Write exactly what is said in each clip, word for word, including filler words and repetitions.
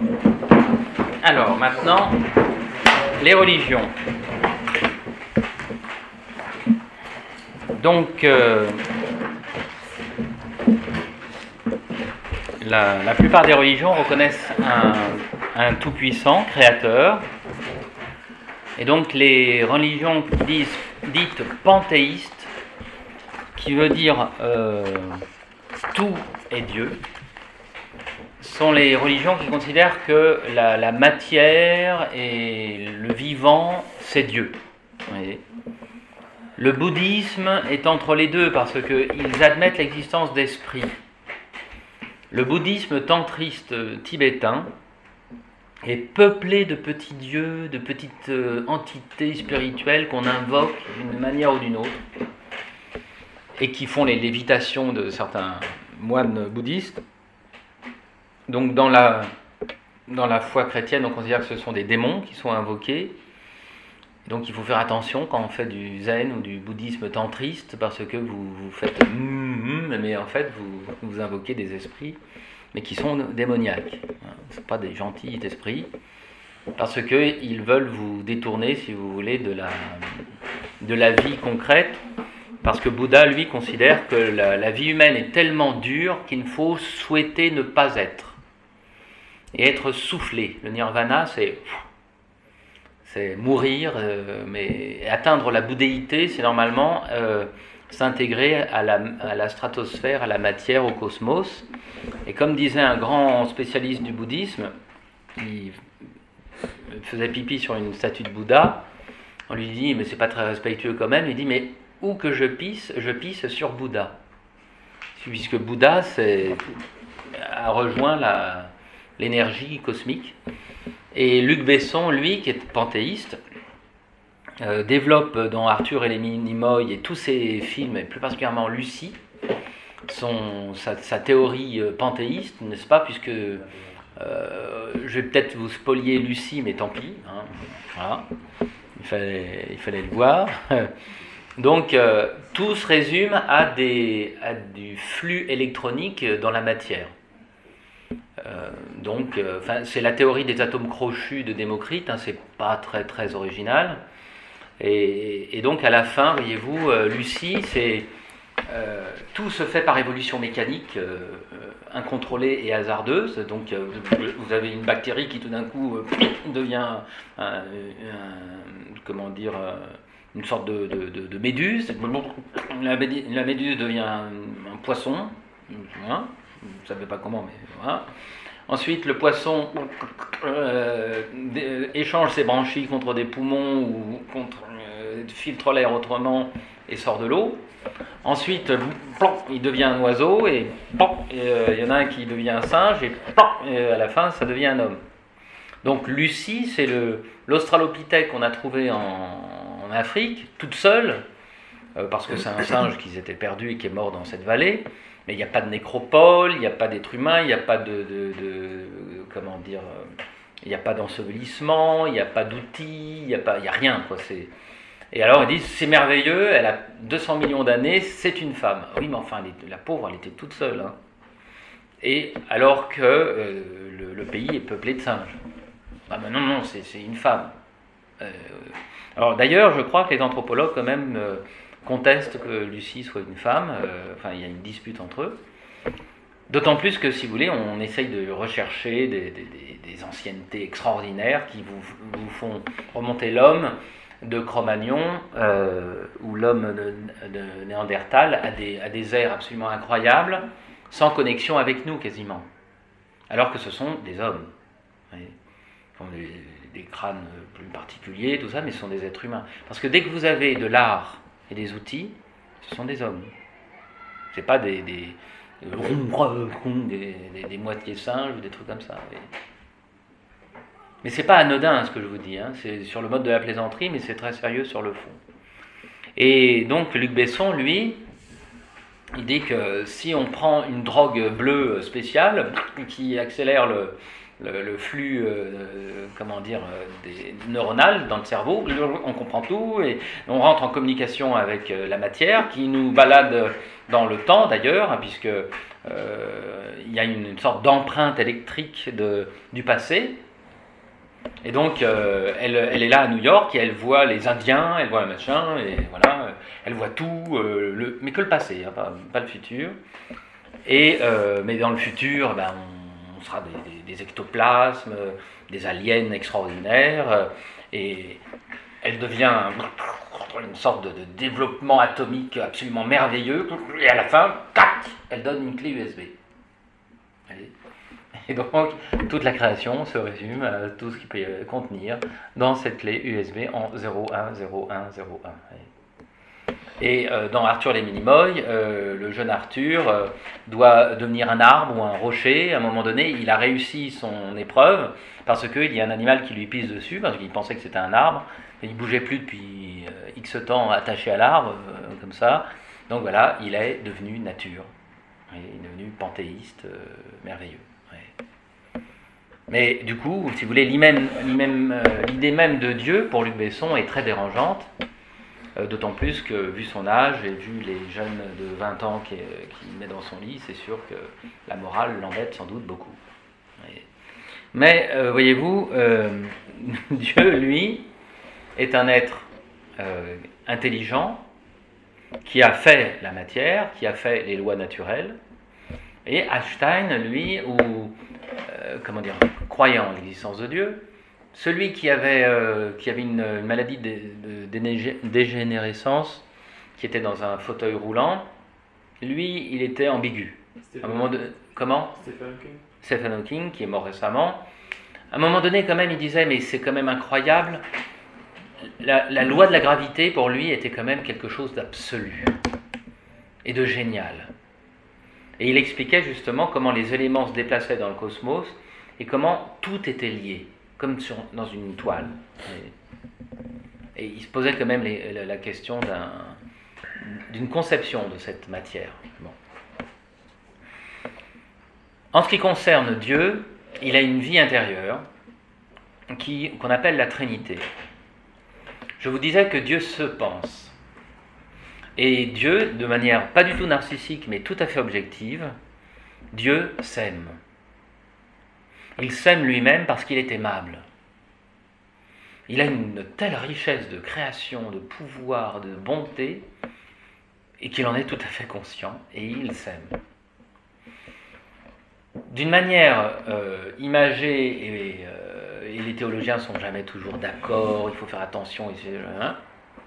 Alors, maintenant, les religions. Donc, euh, la, la plupart des religions reconnaissent un, un tout-puissant, créateur. Et donc, les religions disent, dites panthéistes, qui veut dire euh, tout est Dieu, sont les religions qui considèrent que la, la matière et le vivant, c'est Dieu. Vous voyez ? Le bouddhisme est entre les deux parce qu'ils admettent l'existence d'esprit. Le bouddhisme tantriste tibétain est peuplé de petits dieux, de petites entités spirituelles qu'on invoque d'une manière ou d'une autre et qui font les lévitations de certains moines bouddhistes. Donc dans la, dans la foi chrétienne, on considère que ce sont des démons qui sont invoqués. Donc il faut faire attention quand on fait du zen ou du bouddhisme tantriste, parce que vous, vous faites mm, mm, mais en fait vous, vous invoquez des esprits, mais qui sont démoniaques. Ce ne sont pas des gentils esprits, parce qu'ils veulent vous détourner, si vous voulez, de la, de la vie concrète, parce que Bouddha, lui, considère que la, la vie humaine est tellement dure qu'il faut souhaiter ne pas être, et être soufflé. Le nirvana, c'est... c'est mourir, euh, mais atteindre la bouddhéité, c'est normalement euh, s'intégrer à la, à la stratosphère, à la matière, au cosmos. Et comme disait un grand spécialiste du bouddhisme, il faisait pipi sur une statue de Bouddha, on lui dit, mais c'est pas très respectueux quand même, il dit, mais où que je pisse, je pisse sur Bouddha. Puisque Bouddha c'est, a rejoint la, l'énergie cosmique. Et Luc Besson, lui, qui est panthéiste, euh, développe dans Arthur et les Minimoys et tous ses films, et plus particulièrement Lucie, son, sa, sa théorie panthéiste, n'est-ce pas, puisque euh, je vais peut-être vous spolier Lucie, mais tant pis, hein, voilà, il fallait, il fallait le voir. Donc, euh, tout se résume à, des, à du flux électronique dans la matière. Euh, donc, euh, c'est la théorie des atomes crochus de Démocrite, hein, c'est pas très très original. Et, et donc, à la fin, voyez-vous, euh, Lucie, c'est euh, tout se fait par évolution mécanique euh, incontrôlée et hasardeuse. Donc, euh, vous avez une bactérie qui tout d'un coup euh, devient un, un, comment dire, une sorte de, de, de, de méduse. La, la méduse devient un, un poisson. Hein, vous ne savez pas comment, mais voilà. Ensuite, le poisson euh, échange ses branchies contre des poumons ou contre, euh, filtre l'air autrement et sort de l'eau. Ensuite, plan, il devient un oiseau et plan, il euh, y en a un qui devient un singe et, plan, et à la fin, ça devient un homme. Donc, Lucie, c'est le, l'australopithèque qu'on a trouvé en, en Afrique, toute seule, euh, parce que c'est un singe qui s'était perdu et qui est mort dans cette vallée. Mais il n'y a pas de nécropole, il n'y a pas d'être humain, il n'y a pas de, de, de comment dire, il n'y a pas d'ensevelissement, il n'y a pas d'outils, il n'y a pas, il n'y a rien, quoi. C'est... Et alors ils disent c'est merveilleux, elle a deux cents millions d'années, c'est une femme. Oui, mais enfin elle, la pauvre, elle était toute seule, hein. Et alors que euh, le, le pays est peuplé de singes. Ah ben non, non, c'est, c'est une femme. Euh, alors d'ailleurs, je crois que les anthropologues quand même euh, contestent que Lucie soit une femme, euh, enfin il y a une dispute entre eux, d'autant plus que si vous voulez on essaye de rechercher des, des, des anciennetés extraordinaires qui vous, vous font remonter l'homme de Cro-Magnon euh, ou l'homme de, de Néandertal à des, à des ères absolument incroyables, sans connexion avec nous quasiment, alors que ce sont des hommes, vous voyez, qui ont des, des crânes plus particuliers, tout ça, mais ce sont des êtres humains, parce que dès que vous avez de l'art et des outils, ce sont des hommes. C'est pas des des, des, des, des moitiés singes ou des trucs comme ça. Mais, mais c'est pas anodin ce que je vous dis. Hein. C'est sur le mode de la plaisanterie, mais c'est très sérieux sur le fond. Et donc Luc Besson, lui, il dit que si on prend une drogue bleue spéciale qui accélère le, le, le flux, euh, comment dire, des neuronal dans le cerveau, on comprend tout et on rentre en communication avec la matière qui nous balade dans le temps d'ailleurs, puisque euh, il y a une, une sorte d'empreinte électrique de, du passé. Et donc, euh, elle, elle est là à New York et elle voit les Indiens, elle voit le machin, et voilà, elle voit tout, euh, le, mais que le passé, hein, pas, pas le futur. Et, euh, mais dans le futur, ben, on, on sera des, des, des ectoplasmes, des aliens extraordinaires, et elle devient une sorte de, de développement atomique absolument merveilleux, et à la fin, tac, elle donne une clé U S B. Allez. Et donc, toute la création se résume à tout ce qu'il peut contenir dans cette clé U S B en zéro un zéro un zéro un. Et euh, dans Arthur les Minimoy, euh, le jeune Arthur euh, doit devenir un arbre ou un rocher. À un moment donné, il a réussi son épreuve parce qu'il y a un animal qui lui pisse dessus, parce qu'il pensait que c'était un arbre. Et il ne bougeait plus depuis euh, X temps attaché à l'arbre, euh, comme ça. Donc voilà, il est devenu nature. Il est devenu panthéiste, euh, merveilleux. Mais du coup, si vous voulez, l'idée même, l'idée même de Dieu, pour Luc Besson, est très dérangeante, euh, d'autant plus que, vu son âge et vu les jeunes de vingt ans qu'il qui met dans son lit, c'est sûr que la morale l'embête sans doute beaucoup. Mais, euh, voyez-vous, euh, Dieu, lui, est un être euh, intelligent, qui a fait la matière, qui a fait les lois naturelles, et Einstein, lui, ou euh, comment dire, croyant en l'existence de Dieu, celui qui avait, euh, qui avait une, une maladie de, de, de dégénérescence, qui était dans un fauteuil roulant, lui, il était ambigu. À un moment de, comment Stephen Hawking. Stephen Hawking, qui est mort récemment. À un moment donné, quand même, il disait, mais c'est quand même incroyable. La, la loi de la gravité, pour lui, était quand même quelque chose d'absolu et de génial. Et il expliquait justement comment les éléments se déplaçaient dans le cosmos et comment tout était lié, comme sur, dans une toile. Et, et il se posait quand même les, la, la question d'un, d'une conception de cette matière. Bon. En ce qui concerne Dieu, il a une vie intérieure qui, qu'on appelle la Trinité. Je vous disais que Dieu se pense. Et Dieu, de manière pas du tout narcissique, mais tout à fait objective, Dieu s'aime. Il s'aime lui-même parce qu'il est aimable. Il a une telle richesse de création, de pouvoir, de bonté, et qu'il en est tout à fait conscient, et il s'aime. D'une manière euh, imagée, et, euh, et les théologiens ne sont jamais toujours d'accord, il faut faire attention, et hein,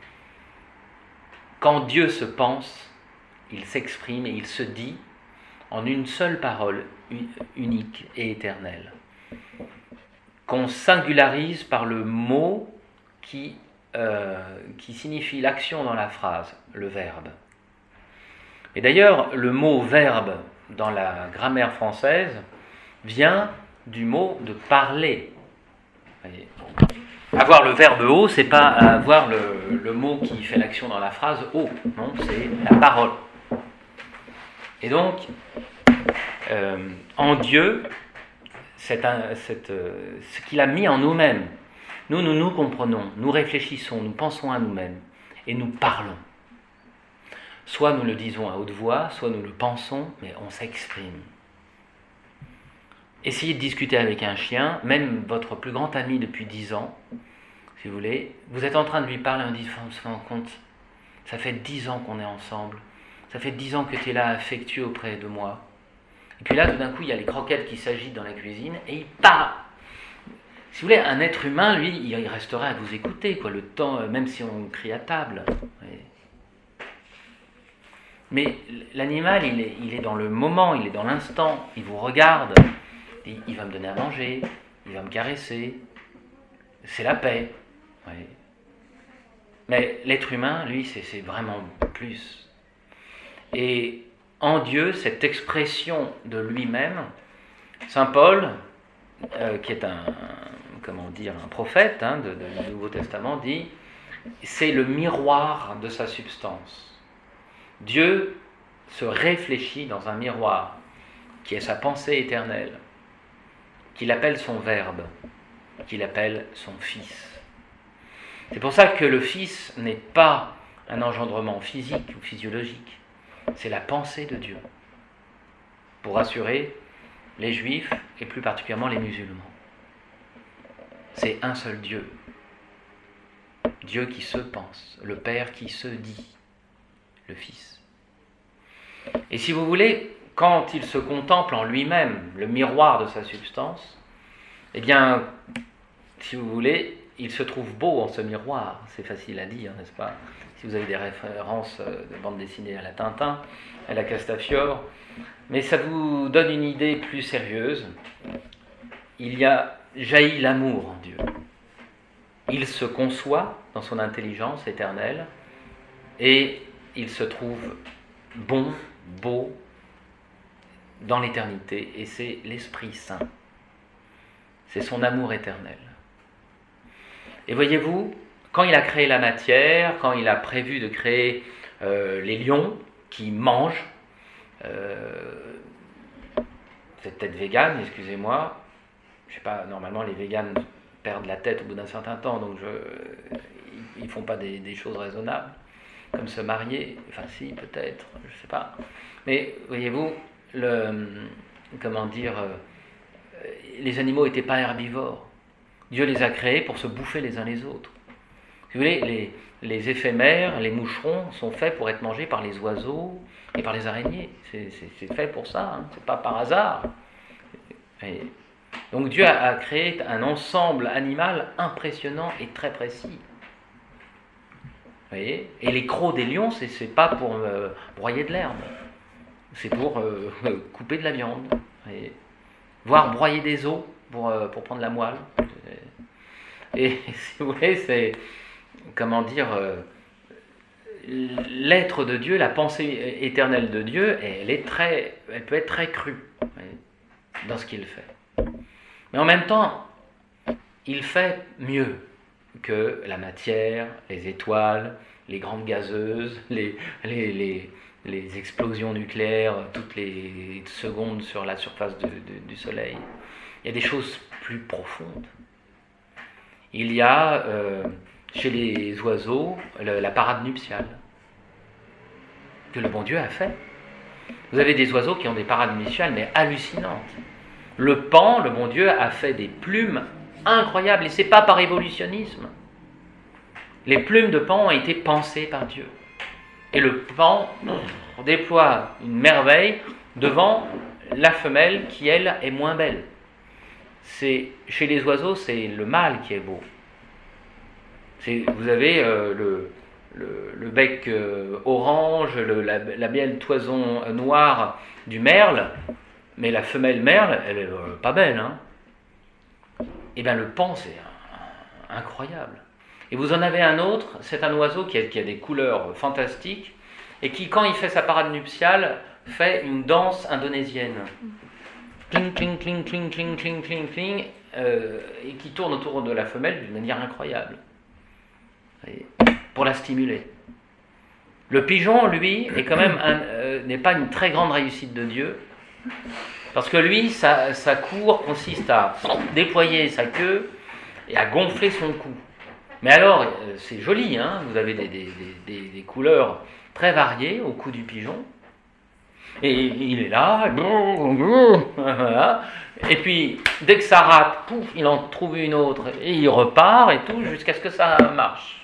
quand Dieu se pense, il s'exprime et il se dit en une seule parole unique et éternelle, qu'on singularise par le mot qui, euh, qui signifie l'action dans la phrase, le verbe. Et d'ailleurs, le mot verbe dans la grammaire française vient du mot de parler. Voyez. Avoir le verbe haut, c'est pas avoir le, le mot qui fait l'action dans la phrase haut, non, c'est la parole. Et donc, euh, en Dieu, c'est un, c'est, euh, ce qu'il a mis en nous-mêmes. Nous, nous nous comprenons, nous réfléchissons, nous pensons à nous-mêmes et nous parlons. Soit nous le disons à haute voix, soit nous le pensons, mais on s'exprime. Essayez de discuter avec un chien, même votre plus grand ami depuis dix ans, si vous voulez, vous êtes en train de lui parler, on dit, on se rend compte, ça fait dix ans qu'on est ensemble, ça fait dix ans que tu es là affectueux auprès de moi. Et puis là, tout d'un coup, il y a les croquettes qui s'agitent dans la cuisine, et il part. Si vous voulez, un être humain, lui, il resterait à vous écouter, quoi, le temps, même si on crie à table. Mais l'animal, il est, il est dans le moment, il est dans l'instant, il vous regarde, il, il va me donner à manger, il va me caresser, c'est la paix. Oui. Mais l'être humain, lui, c'est, c'est vraiment plus. Et en Dieu, cette expression de lui-même, saint Paul, euh, qui est un, comment dire, un prophète hein, de, de, du Nouveau Testament, dit, c'est le miroir de sa substance. Dieu se réfléchit dans un miroir qui est sa pensée éternelle, qu'il appelle son Verbe, qu'il appelle son Fils. C'est pour ça que le Fils n'est pas un engendrement physique ou physiologique, c'est la pensée de Dieu, pour rassurer les Juifs et plus particulièrement les musulmans. C'est un seul Dieu, Dieu qui se pense, le Père qui se dit, le Fils. Et si vous voulez, quand il se contemple en lui-même, le miroir de sa substance, eh bien, si vous voulez, il se trouve beau en ce miroir. C'est facile à dire, n'est-ce pas? Si vous avez des références de bande dessinée à la Tintin, à la Castafiore, mais ça vous donne une idée plus sérieuse. Il y a jaillit l'amour en Dieu. Il se conçoit dans son intelligence éternelle et il se trouve bon, beau dans l'éternité, et c'est l'Esprit Saint. C'est son amour éternel. Et voyez-vous, quand il a créé la matière, quand il a prévu de créer euh, les lions qui mangent, euh, c'est peut-être vegan, excusez-moi, je sais pas, normalement les véganes perdent la tête au bout d'un certain temps, donc je, ils ne font pas des, des choses raisonnables, comme se marier, enfin si, peut-être, je ne sais pas. Mais voyez-vous, le, comment dire, euh, les animaux n'étaient pas herbivores. Dieu les a créés pour se bouffer les uns les autres. Si vous voulez, les, les éphémères, les moucherons sont faits pour être mangés par les oiseaux et par les araignées. C'est, c'est, c'est fait pour ça, hein. C'est pas par hasard. Et donc Dieu a, a créé un ensemble animal impressionnant et très précis. Vous voyez ? Et les crocs des lions, c'est, c'est pas pour euh, broyer de l'herbe. C'est pour euh, couper de la viande. Vous voyez ? Voire broyer des os pour, euh, pour prendre la moelle. Et si vous voulez, c'est, comment dire, euh, l'être de Dieu, la pensée éternelle de Dieu, elle, est très, elle peut être très crue, vous voyez, dans ce qu'il fait. Mais en même temps, il fait mieux que la matière, les étoiles, les grandes gazeuses, les, les, les, les explosions nucléaires toutes les secondes sur la surface de, de, du Soleil. Il y a des choses plus profondes. Il y a euh, chez les oiseaux le, la parade nuptiale que le bon Dieu a fait. Vous avez des oiseaux qui ont des parades nuptiales mais hallucinantes. Le paon, le bon Dieu, a fait des plumes incroyables et c'est pas par évolutionnisme. Les plumes de paon ont été pensées par Dieu. Et le paon déploie une merveille devant la femelle qui, elle, est moins belle. C'est, chez les oiseaux, c'est le mâle qui est beau. C'est, vous avez euh, le, le, le bec euh, orange, le, la, la belle toison noire du merle, mais la femelle merle, elle est euh, pas belle. Hein. Et bien le paon, c'est un, un, incroyable. Et vous en avez un autre, c'est un oiseau qui a, qui a des couleurs fantastiques, et qui, quand il fait sa parade nuptiale, fait une danse indonésienne. Cling, cling, cling, cling, cling, cling, cling, cling, euh, et qui tourne autour de la femelle d'une manière incroyable, et pour la stimuler. Le pigeon, lui, est quand même un, euh, n'est pas une très grande réussite de Dieu, parce que lui, sa, sa cour consiste à déployer sa queue et à gonfler son cou. Mais alors, euh, c'est joli, hein, vous avez des, des, des, des couleurs très variées au cou du pigeon. Et il est là, voilà. Et puis dès que ça rate, pouf, il en trouve une autre, et il repart et tout, jusqu'à ce que ça marche.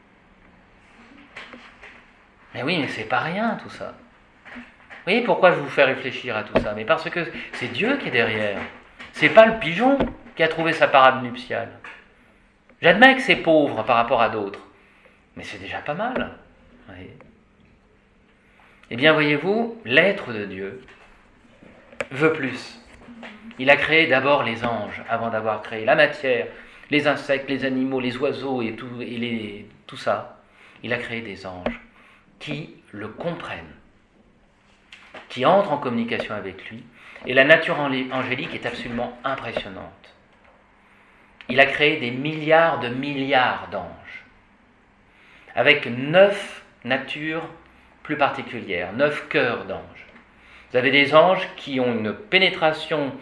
Mais oui, mais c'est pas rien tout ça. Vous voyez pourquoi je vous fais réfléchir à tout ça? Mais parce que c'est Dieu qui est derrière. C'est pas le pigeon qui a trouvé sa parade nuptiale. J'admets que c'est pauvre par rapport à d'autres, mais c'est déjà pas mal. Vous voyez. Eh bien, voyez-vous, l'être de Dieu veut plus. Il a créé d'abord les anges, avant d'avoir créé la matière, les insectes, les animaux, les oiseaux et tout, et les, tout ça. Il a créé des anges qui le comprennent, qui entrent en communication avec lui. Et la nature angélique est absolument impressionnante. Il a créé des milliards de milliards d'anges, avec neuf natures plus particulières, neuf cœurs d'anges. Vous avez des anges qui ont une pénétration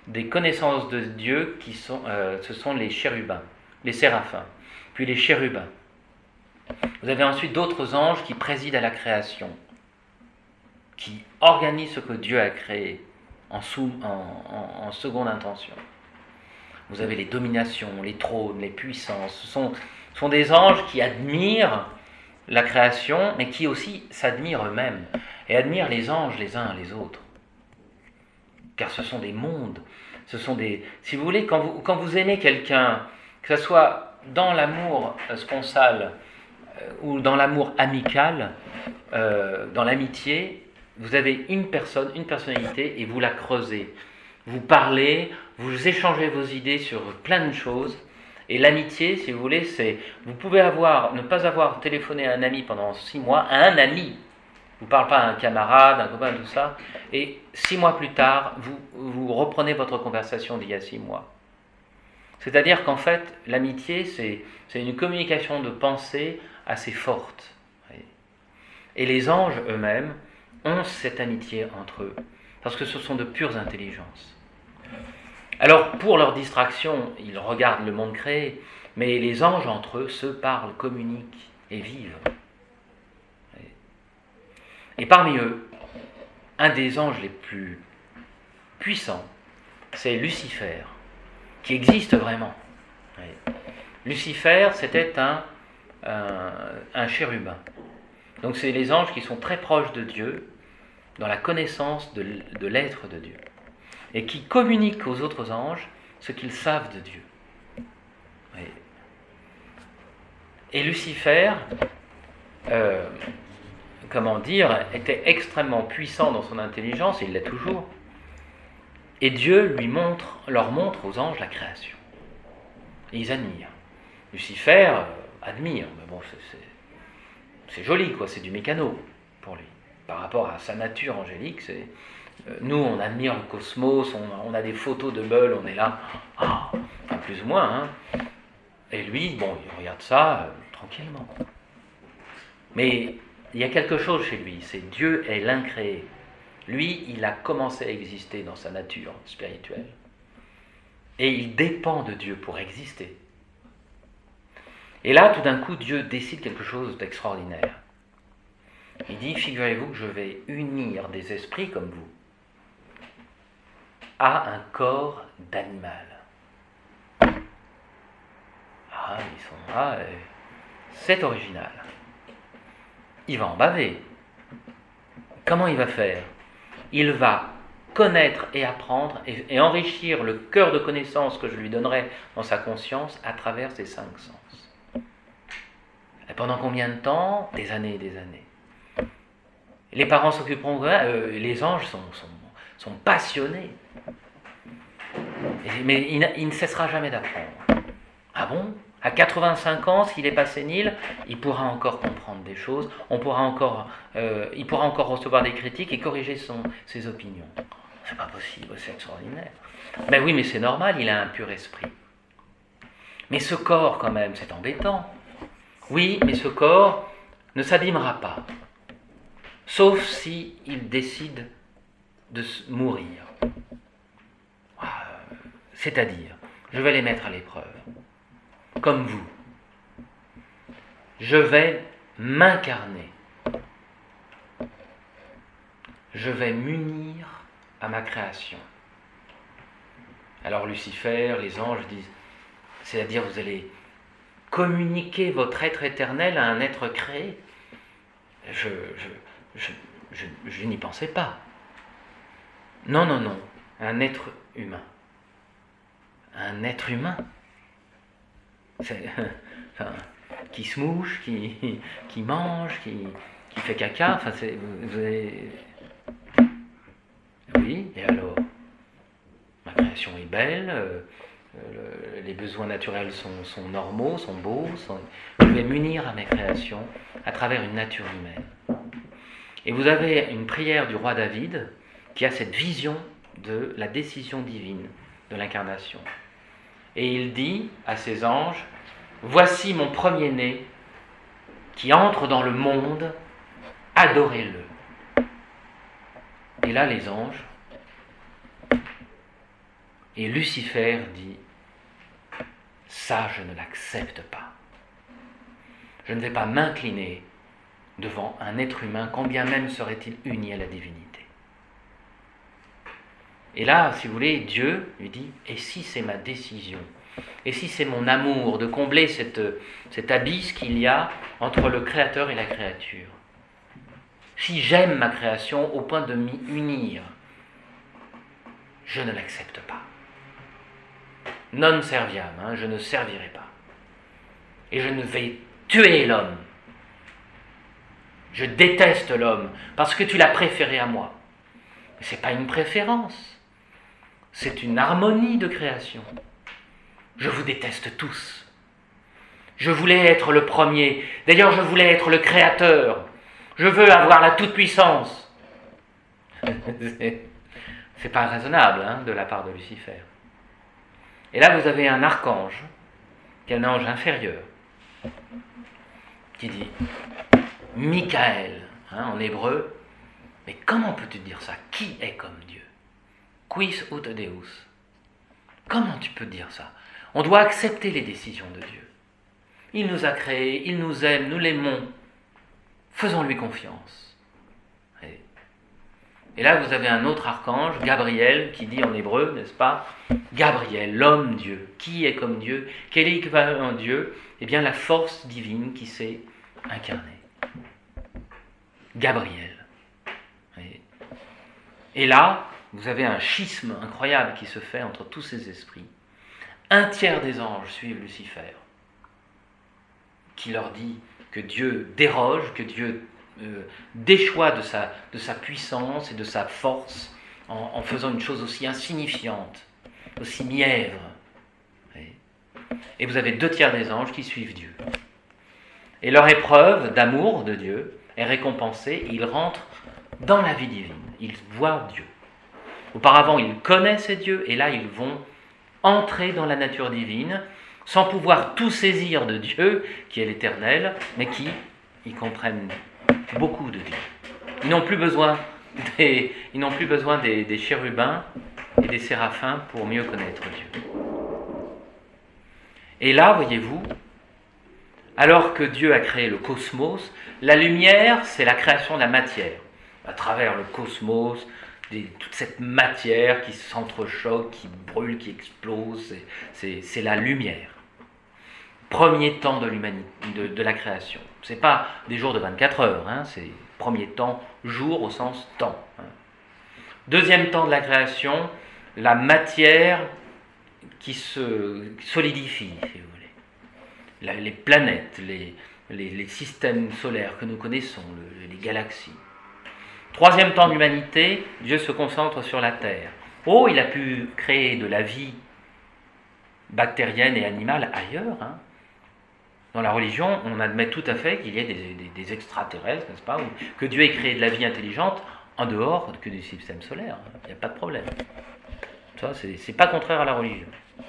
des connaissances de Dieu qui sont, euh, ce sont les chérubins, les séraphins, puis les chérubins. Vous avez ensuite d'autres anges qui président à la création, qui organisent ce que Dieu a créé en, sous, en, en, en seconde intention. Vous avez les dominations, les trônes, les puissances. Ce sont, ce sont des anges qui admirent la création, mais qui aussi s'admirent eux-mêmes et admirent les anges les uns les autres. Car ce sont des mondes. Ce sont des, si vous voulez, quand vous, quand vous aimez quelqu'un, que ce soit dans l'amour sponsal euh, ou dans l'amour amical, euh, dans l'amitié, vous avez une personne, une personnalité et vous la creusez. Vous parlez, vous échangez vos idées sur plein de choses. Et l'amitié, si vous voulez, c'est, vous pouvez avoir, ne pas avoir téléphoné à un ami pendant six mois, à un ami. Vous ne parlez pas à un camarade, un copain, tout ça. Et six mois plus tard, vous, vous reprenez votre conversation d'il y a six mois. C'est-à-dire qu'en fait, l'amitié, c'est, c'est une communication de pensée assez forte. Et les anges eux-mêmes ont cette amitié entre eux, parce que ce sont de pures intelligences. Alors, pour leur distraction, ils regardent le monde créé, mais les anges entre eux se parlent, communiquent et vivent. Et parmi eux, un des anges les plus puissants, c'est Lucifer, qui existe vraiment. Lucifer, c'était un, un, un chérubin. Donc c'est les anges qui sont très proches de Dieu, dans la connaissance de, de l'être de Dieu, et qui communiquent aux autres anges ce qu'ils savent de Dieu. Et Lucifer, euh, comment dire, était extrêmement puissant dans son intelligence, et il l'est toujours, et Dieu lui montre, leur montre aux anges la création. Et ils admirent. Lucifer euh, admire, mais bon, c'est, c'est, c'est joli, quoi, c'est du mécano pour lui. Par rapport à sa nature angélique, c'est, euh, nous on admire le cosmos, on, on a des photos de Bull, on est là, ah, enfin, plus ou moins, hein. Et lui, bon, il regarde ça euh, tranquillement. Mais il y a quelque chose chez lui, c'est Dieu est l'incréé. Lui, il a commencé à exister dans sa nature spirituelle. Et il dépend de Dieu pour exister. Et là, tout d'un coup, Dieu décide quelque chose d'extraordinaire. Il dit, figurez-vous que je vais unir des esprits comme vous à un corps d'animal. Ah, ils sont là, et c'est original. Il va en baver. Comment il va faire? Il va connaître et apprendre et, et enrichir le cœur de connaissance que je lui donnerai dans sa conscience à travers ses cinq sens. Et pendant combien de temps? Des années et des années. Les parents s'occuperont, euh, les anges sont, sont, sont passionnés. Et, mais il, il ne cessera jamais d'apprendre. Ah bon? À quatre-vingt-cinq ans, s'il n'est pas sénile, il pourra encore comprendre des choses, on pourra encore, euh, il pourra encore recevoir des critiques et corriger son, ses opinions. C'est pas possible, c'est extraordinaire. Ben oui, mais c'est normal, il a un pur esprit. Mais ce corps, quand même, c'est embêtant. Oui, mais ce corps ne s'abîmera pas. Sauf si il décide de mourir. C'est-à-dire, je vais les mettre à l'épreuve. Comme vous. Je vais m'incarner. Je vais m'unir à ma création. Alors Lucifer, les anges disent, c'est-à-dire vous allez communiquer votre être éternel à un être créé. Je, je, je, je, je n'y pensais pas. Non, non, non, un être humain. Un être humain. C'est, enfin, qui se mouche, qui, qui mange, qui, qui fait caca, enfin, c'est, vous, vous avez... Oui, et alors? Ma création est belle, euh, le, les besoins naturels sont, sont normaux, sont beaux, sont... je vais m'unir à mes créations à travers une nature humaine. Et vous avez une prière du roi David qui a cette vision de la décision divine de l'incarnation. Et il dit à ses anges, voici mon premier-né qui entre dans le monde, adorez-le. Et là, les anges Et Lucifer dit, ça je ne l'accepte pas. Je ne vais pas m'incliner devant un être humain, combien même serait-il uni à la divinité. Et là, si vous voulez, Dieu lui dit, et si c'est ma décision, et si c'est mon amour de combler cette, cet abysse qu'il y a entre le Créateur et la créature, si j'aime ma création au point de m'y unir, je ne l'accepte pas. Non serviam, hein, je ne servirai pas. Et je ne vais tuer l'homme. Je déteste l'homme parce que tu l'as préféré à moi. Mais ce n'est pas une préférence, c'est une harmonie de création. Je vous déteste tous. Je voulais être le premier. D'ailleurs, je voulais être le créateur. Je veux avoir la toute-puissance. C'est pas raisonnable hein, de la part de Lucifer. Et là, vous avez un archange, qui est un ange inférieur, qui dit Michael, hein, en hébreu. Mais comment peux-tu dire ça? Qui est comme Dieu? Quis ut Deus? Comment tu peux dire ça? On doit accepter les décisions de Dieu. Il nous a créés, il nous aime, nous l'aimons. Faisons-lui confiance. Et, et là, vous avez un autre archange, Gabriel, qui dit en hébreu, n'est-ce pas? Gabriel, l'homme Dieu. Qui est comme Dieu? Quel est l'équivalent de Dieu? Eh bien, la force divine qui s'est incarnée. Gabriel. Et, et là, vous avez un schisme incroyable qui se fait entre tous ces esprits. Un tiers des anges suivent Lucifer, qui leur dit que Dieu déroge, que Dieu euh, déchoit de sa, de sa puissance et de sa force en, en faisant une chose aussi insignifiante, aussi mièvre. Et vous avez deux tiers des anges qui suivent Dieu. Et leur épreuve d'amour de Dieu est récompensée, ils rentrent dans la vie divine, ils voient Dieu. Auparavant, ils connaissent Dieu, et là, ils vont entrer dans la nature divine, sans pouvoir tout saisir de Dieu, qui est l'éternel, mais qui, ils comprennent beaucoup de Dieu. Ils n'ont plus besoin des, ils n'ont plus besoin des, des chérubins et des séraphins pour mieux connaître Dieu. Et là, voyez-vous, alors que Dieu a créé le cosmos, la lumière, c'est la création de la matière. À travers le cosmos, des, toute cette matière qui s'entrechoque, qui brûle, qui explose, c'est, c'est, c'est la lumière. Premier temps de l'humanité, de, de la création. Ce n'est pas des jours de vingt-quatre heures, hein, c'est premier temps, jour au sens temps. Hein. Deuxième temps de la création, la matière qui se solidifie, si vous voulez. La, les planètes, les, les, les systèmes solaires que nous connaissons, le, les galaxies. Troisième temps de l'humanité, Dieu se concentre sur la Terre. Oh, il a pu créer de la vie bactérienne et animale ailleurs. Hein. Dans la religion, on admet tout à fait qu'il y ait des, des, des extraterrestres, n'est-ce pas, ou que Dieu ait créé de la vie intelligente en dehors que du système solaire. Il n'y a pas de problème. Ça, c'est, c'est pas contraire à la religion.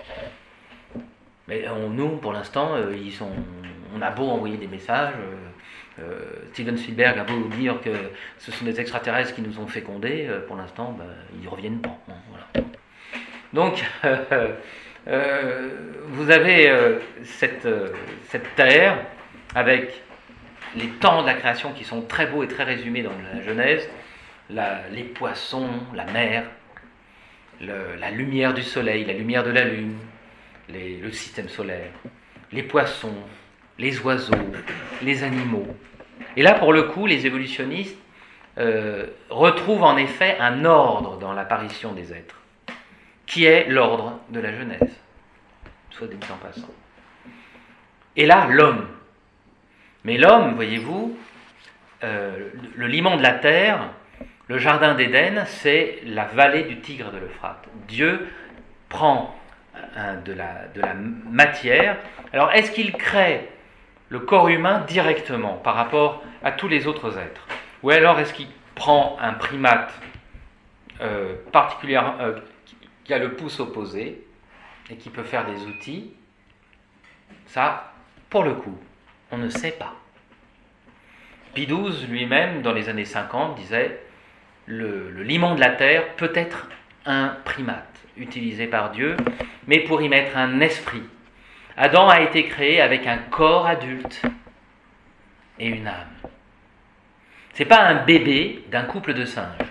Mais on, nous, pour l'instant, euh, ils sont, on a beau envoyer des messages, euh, euh, Steven Spielberg a beau dire que ce sont des extraterrestres qui nous ont fécondés, euh, pour l'instant, bah, ils ne reviennent pas. Hein, voilà. Donc, euh, euh, vous avez euh, cette, euh, cette terre avec les temps de la création qui sont très beaux et très résumés dans la Genèse, la, les poissons, la mer, le, la lumière du soleil, la lumière de la lune, les, le système solaire, les poissons, les oiseaux, les animaux. Et là, pour le coup, les évolutionnistes euh, retrouvent en effet un ordre dans l'apparition des êtres, qui est l'ordre de la Genèse, soit dit en passant. Et là, l'homme. Mais l'homme, voyez-vous, euh, le limon de la terre, le jardin d'Éden, c'est la vallée du Tigre de l'Euphrate. Dieu prend hein, de, la, de la matière. Alors, est-ce qu'il crée le corps humain directement par rapport à tous les autres êtres? Ou alors est-ce qu'il prend un primate euh, particulier euh, qui a le pouce opposé et qui peut faire des outils? Ça, pour le coup, on ne sait pas. Pie douze lui-même, dans les années cinquante, disait le, le limon de la terre peut être un primate, utilisé par Dieu, mais pour y mettre un esprit. Adam a été créé avec un corps adulte et une âme. Ce n'est pas un bébé d'un couple de singes.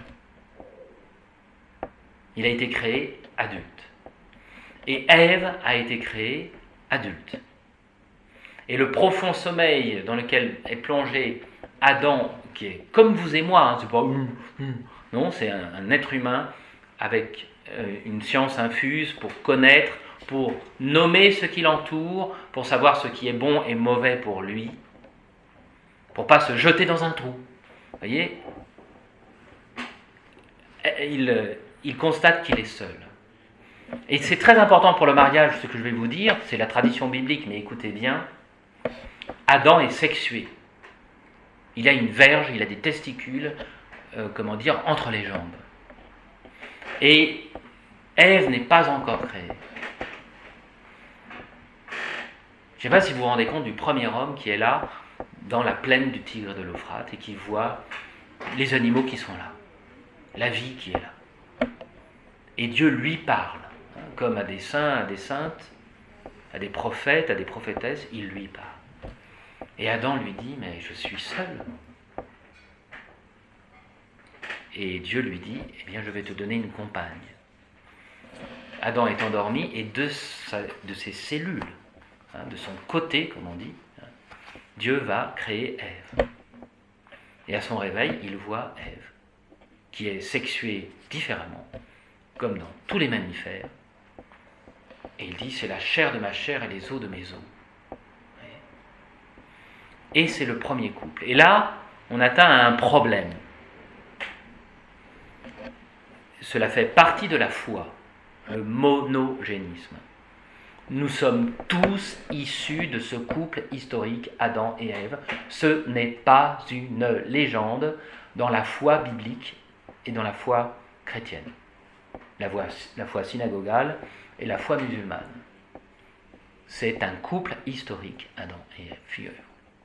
Il a été créé adulte. Et Ève a été créée adulte. Et le profond sommeil dans lequel est plongé Adam, qui est comme vous et moi, hein, c'est pas hum, hum. Non, c'est un, un être humain avec euh, une science infuse pour connaître, pour nommer ce qui l'entoure, pour savoir ce qui est bon et mauvais pour lui, pour ne pas se jeter dans un trou. Vous voyez, il, il constate qu'il est seul. Et c'est très important pour le mariage, ce que je vais vous dire, c'est la tradition biblique, mais écoutez bien, Adam est sexué. Il a une verge, il a des testicules, euh, comment dire, entre les jambes. Et Ève n'est pas encore créée. Je ne sais pas si vous vous rendez compte du premier homme qui est là, dans la plaine du Tigre de l'Euphrate, et qui voit les animaux qui sont là, la vie qui est là. Et Dieu lui parle. Comme à des saints, à des saintes, à des prophètes, à des prophétesses, il lui parle. Et Adam lui dit, mais je suis seul. Et Dieu lui dit, eh bien je vais te donner une compagne. Adam est endormi et de, sa, de ses cellules, hein, de son côté, comme on dit, hein, Dieu va créer Ève. Et à son réveil, il voit Ève, qui est sexuée différemment, comme dans tous les mammifères. Et il dit, c'est la chair de ma chair et les os de mes os. Et c'est le premier couple. Et là, on atteint un problème. Cela fait partie de la foi, le monogénisme. Nous sommes tous issus de ce couple historique, Adam et Ève. Ce n'est pas une légende dans la foi biblique et dans la foi chrétienne. La foi, la foi synagogale et la foi musulmane. C'est un couple historique, Adam et Ève, figurez-vous.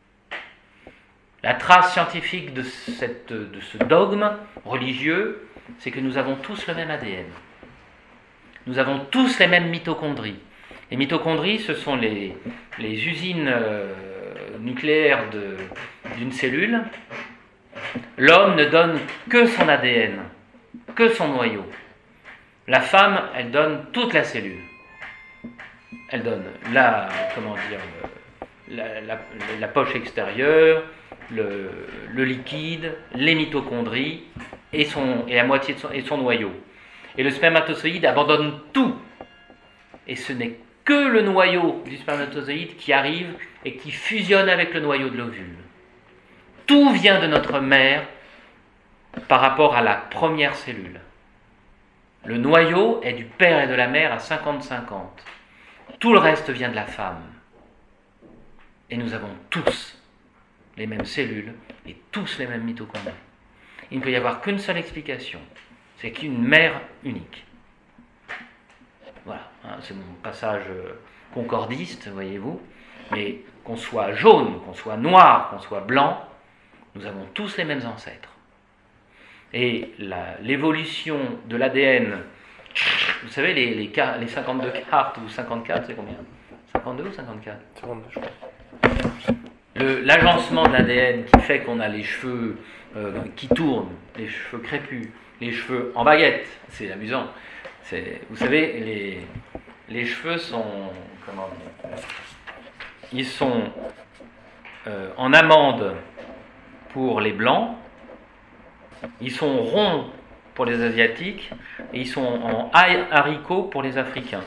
La trace scientifique de, cette, de ce dogme religieux, c'est que nous avons tous le même A D N. Nous avons tous les mêmes mitochondries. Les mitochondries, ce sont les, les usines euh, nucléaires de, d'une cellule. L'homme ne donne que son A D N, que son noyau. La femme, elle donne toute la cellule. Elle donne la, comment dire, la, la, la poche extérieure, le, le liquide, les mitochondries et, son, et la moitié de son, et son noyau. Et le spermatozoïde abandonne tout. Et ce n'est que le noyau du spermatozoïde qui arrive et qui fusionne avec le noyau de l'ovule. Tout vient de notre mère par rapport à la première cellule. Le noyau est du père et de la mère à cinquante cinquante. Tout le reste vient de la femme. Et nous avons tous les mêmes cellules et tous les mêmes mitochondries. Il ne peut y avoir qu'une seule explication, c'est qu'une mère unique. Voilà, hein, c'est mon passage concordiste, voyez-vous. Mais qu'on soit jaune, qu'on soit noir, qu'on soit blanc, nous avons tous les mêmes ancêtres. Et la, l'évolution de l'A D N, vous savez, les, les, les cinquante-deux cartes ou cinquante-quatre, c'est combien ? cinquante-deux ou cinquante-quatre ? cinquante-deux, je crois. Le, l'agencement de l'A D N qui fait qu'on a les cheveux euh, qui tournent, les cheveux crépus, les cheveux en baguette, c'est amusant. C'est, vous savez, les, les cheveux sont, comment dire, ils sont euh, en amande pour les blancs, ils sont ronds pour les asiatiques et ils sont en haricots pour les africains.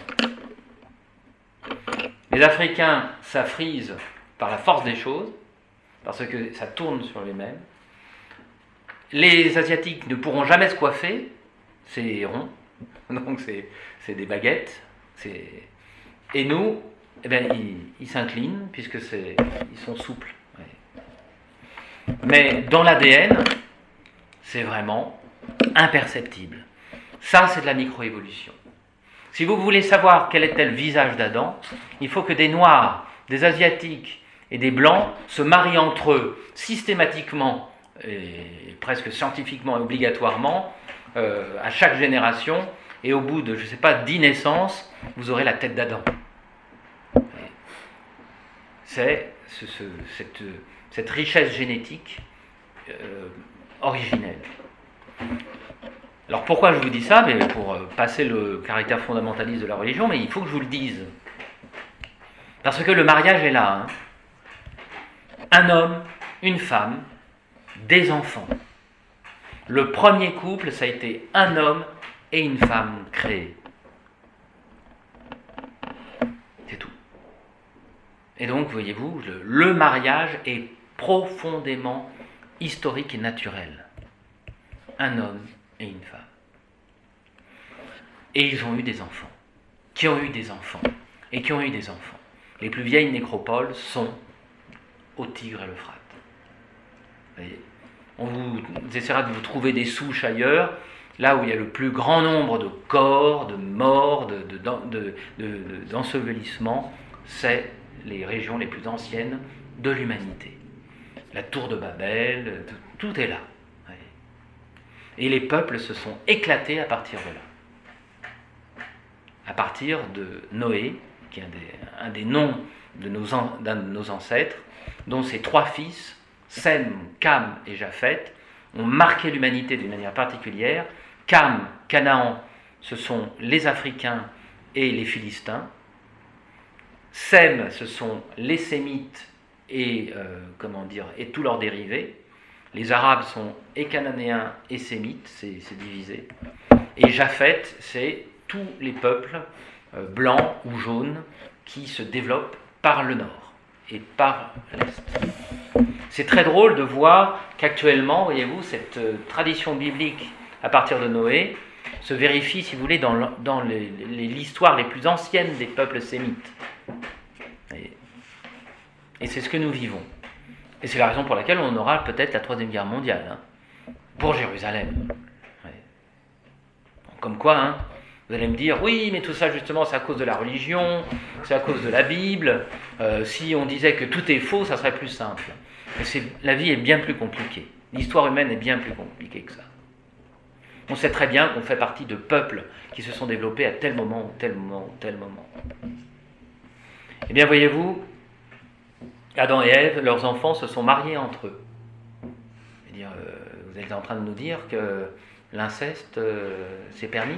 Les africains, ça frise par la force des choses, parce que ça tourne sur les mêmes. Les asiatiques ne pourront jamais se coiffer, c'est rond, donc c'est, c'est des baguettes. C'est... Et nous, eh bien, ils, ils s'inclinent, puisque c'est, ils sont souples. Ouais. Mais dans l'A D N, c'est vraiment imperceptible. Ça, c'est de la microévolution. Si vous voulez savoir quel était le visage d'Adam, il faut que des Noirs, des Asiatiques et des Blancs se marient entre eux systématiquement et presque scientifiquement et obligatoirement euh, à chaque génération, et au bout de, je ne sais pas, dix naissances, vous aurez la tête d'Adam. C'est ce, ce, cette, cette richesse génétique euh, originelle. Alors pourquoi je vous dis ça? Mais pour passer le caractère fondamentaliste de la religion, mais il faut que je vous le dise. Parce que le mariage est là. Hein. Un homme, une femme, des enfants. Le premier couple, ça a été un homme et une femme créés. C'est tout. Et donc, voyez-vous, le, le mariage est profondément historique et naturel. Un homme et une femme. Et ils ont eu des enfants, qui ont eu des enfants, et qui ont eu des enfants. Les plus vieilles nécropoles sont au Tigre et l'Euphrate. Vous voyez, on vous essaiera de vous trouver des souches ailleurs, là où il y a le plus grand nombre de corps, de morts, de, de, de, de, de, d'ensevelissements, c'est les régions les plus anciennes de l'humanité. La tour de Babel, tout, tout est là. Et les peuples se sont éclatés à partir de là. À partir de Noé, qui est un des, un des noms de nos, d'un de nos ancêtres, dont ses trois fils, Sem, Cam et Japheth, ont marqué l'humanité d'une manière particulière. Cam, Canaan, ce sont les Africains et les Philistins. Sem, ce sont les Sémites et, euh, comment dire, et tous leurs dérivés. Les Arabes sont et Cananéens et Sémites, c'est, c'est divisé. Et Japheth, c'est tous les peuples euh, blancs ou jaunes qui se développent par le nord et par l'est. C'est très drôle de voir qu'actuellement, voyez-vous, cette euh, tradition biblique à partir de Noé se vérifie, si vous voulez, dans, dans les, les, l'histoire les plus anciennes des peuples sémites. Et, et c'est ce que nous vivons. Et c'est la raison pour laquelle on aura peut-être la Troisième Guerre mondiale, hein, pour Jérusalem. Ouais. Comme quoi, hein, vous allez me dire, oui, mais tout ça, justement, c'est à cause de la religion, c'est à cause de la Bible. Euh, si on disait que tout est faux, ça serait plus simple. Mais c'est, la vie est bien plus compliquée. L'histoire humaine est bien plus compliquée que ça. On sait très bien qu'on fait partie de peuples qui se sont développés à tel moment, ou tel moment, ou tel moment. Eh bien, voyez-vous, Adam et Ève, leurs enfants, se sont mariés entre eux. C'est-à-dire, euh, vous êtes en train de nous dire que l'inceste, euh, c'est permis?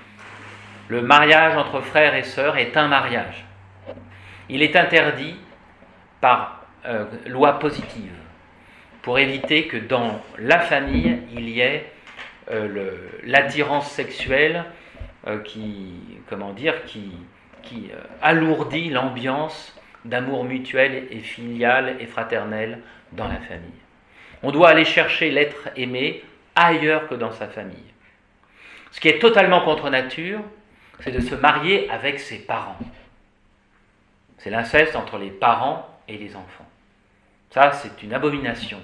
Le mariage entre frères et sœurs est un mariage. Il est interdit par euh, loi positive, pour éviter que dans la famille, il y ait euh, le, l'attirance sexuelle euh, qui, comment dire, qui, qui euh, alourdit l'ambiance d'amour mutuel et filial et fraternel dans la famille. On doit aller chercher l'être aimé ailleurs que dans sa famille. Ce qui est totalement contre nature, c'est de se marier avec ses parents. C'est l'inceste entre les parents et les enfants. Ça, c'est une abomination.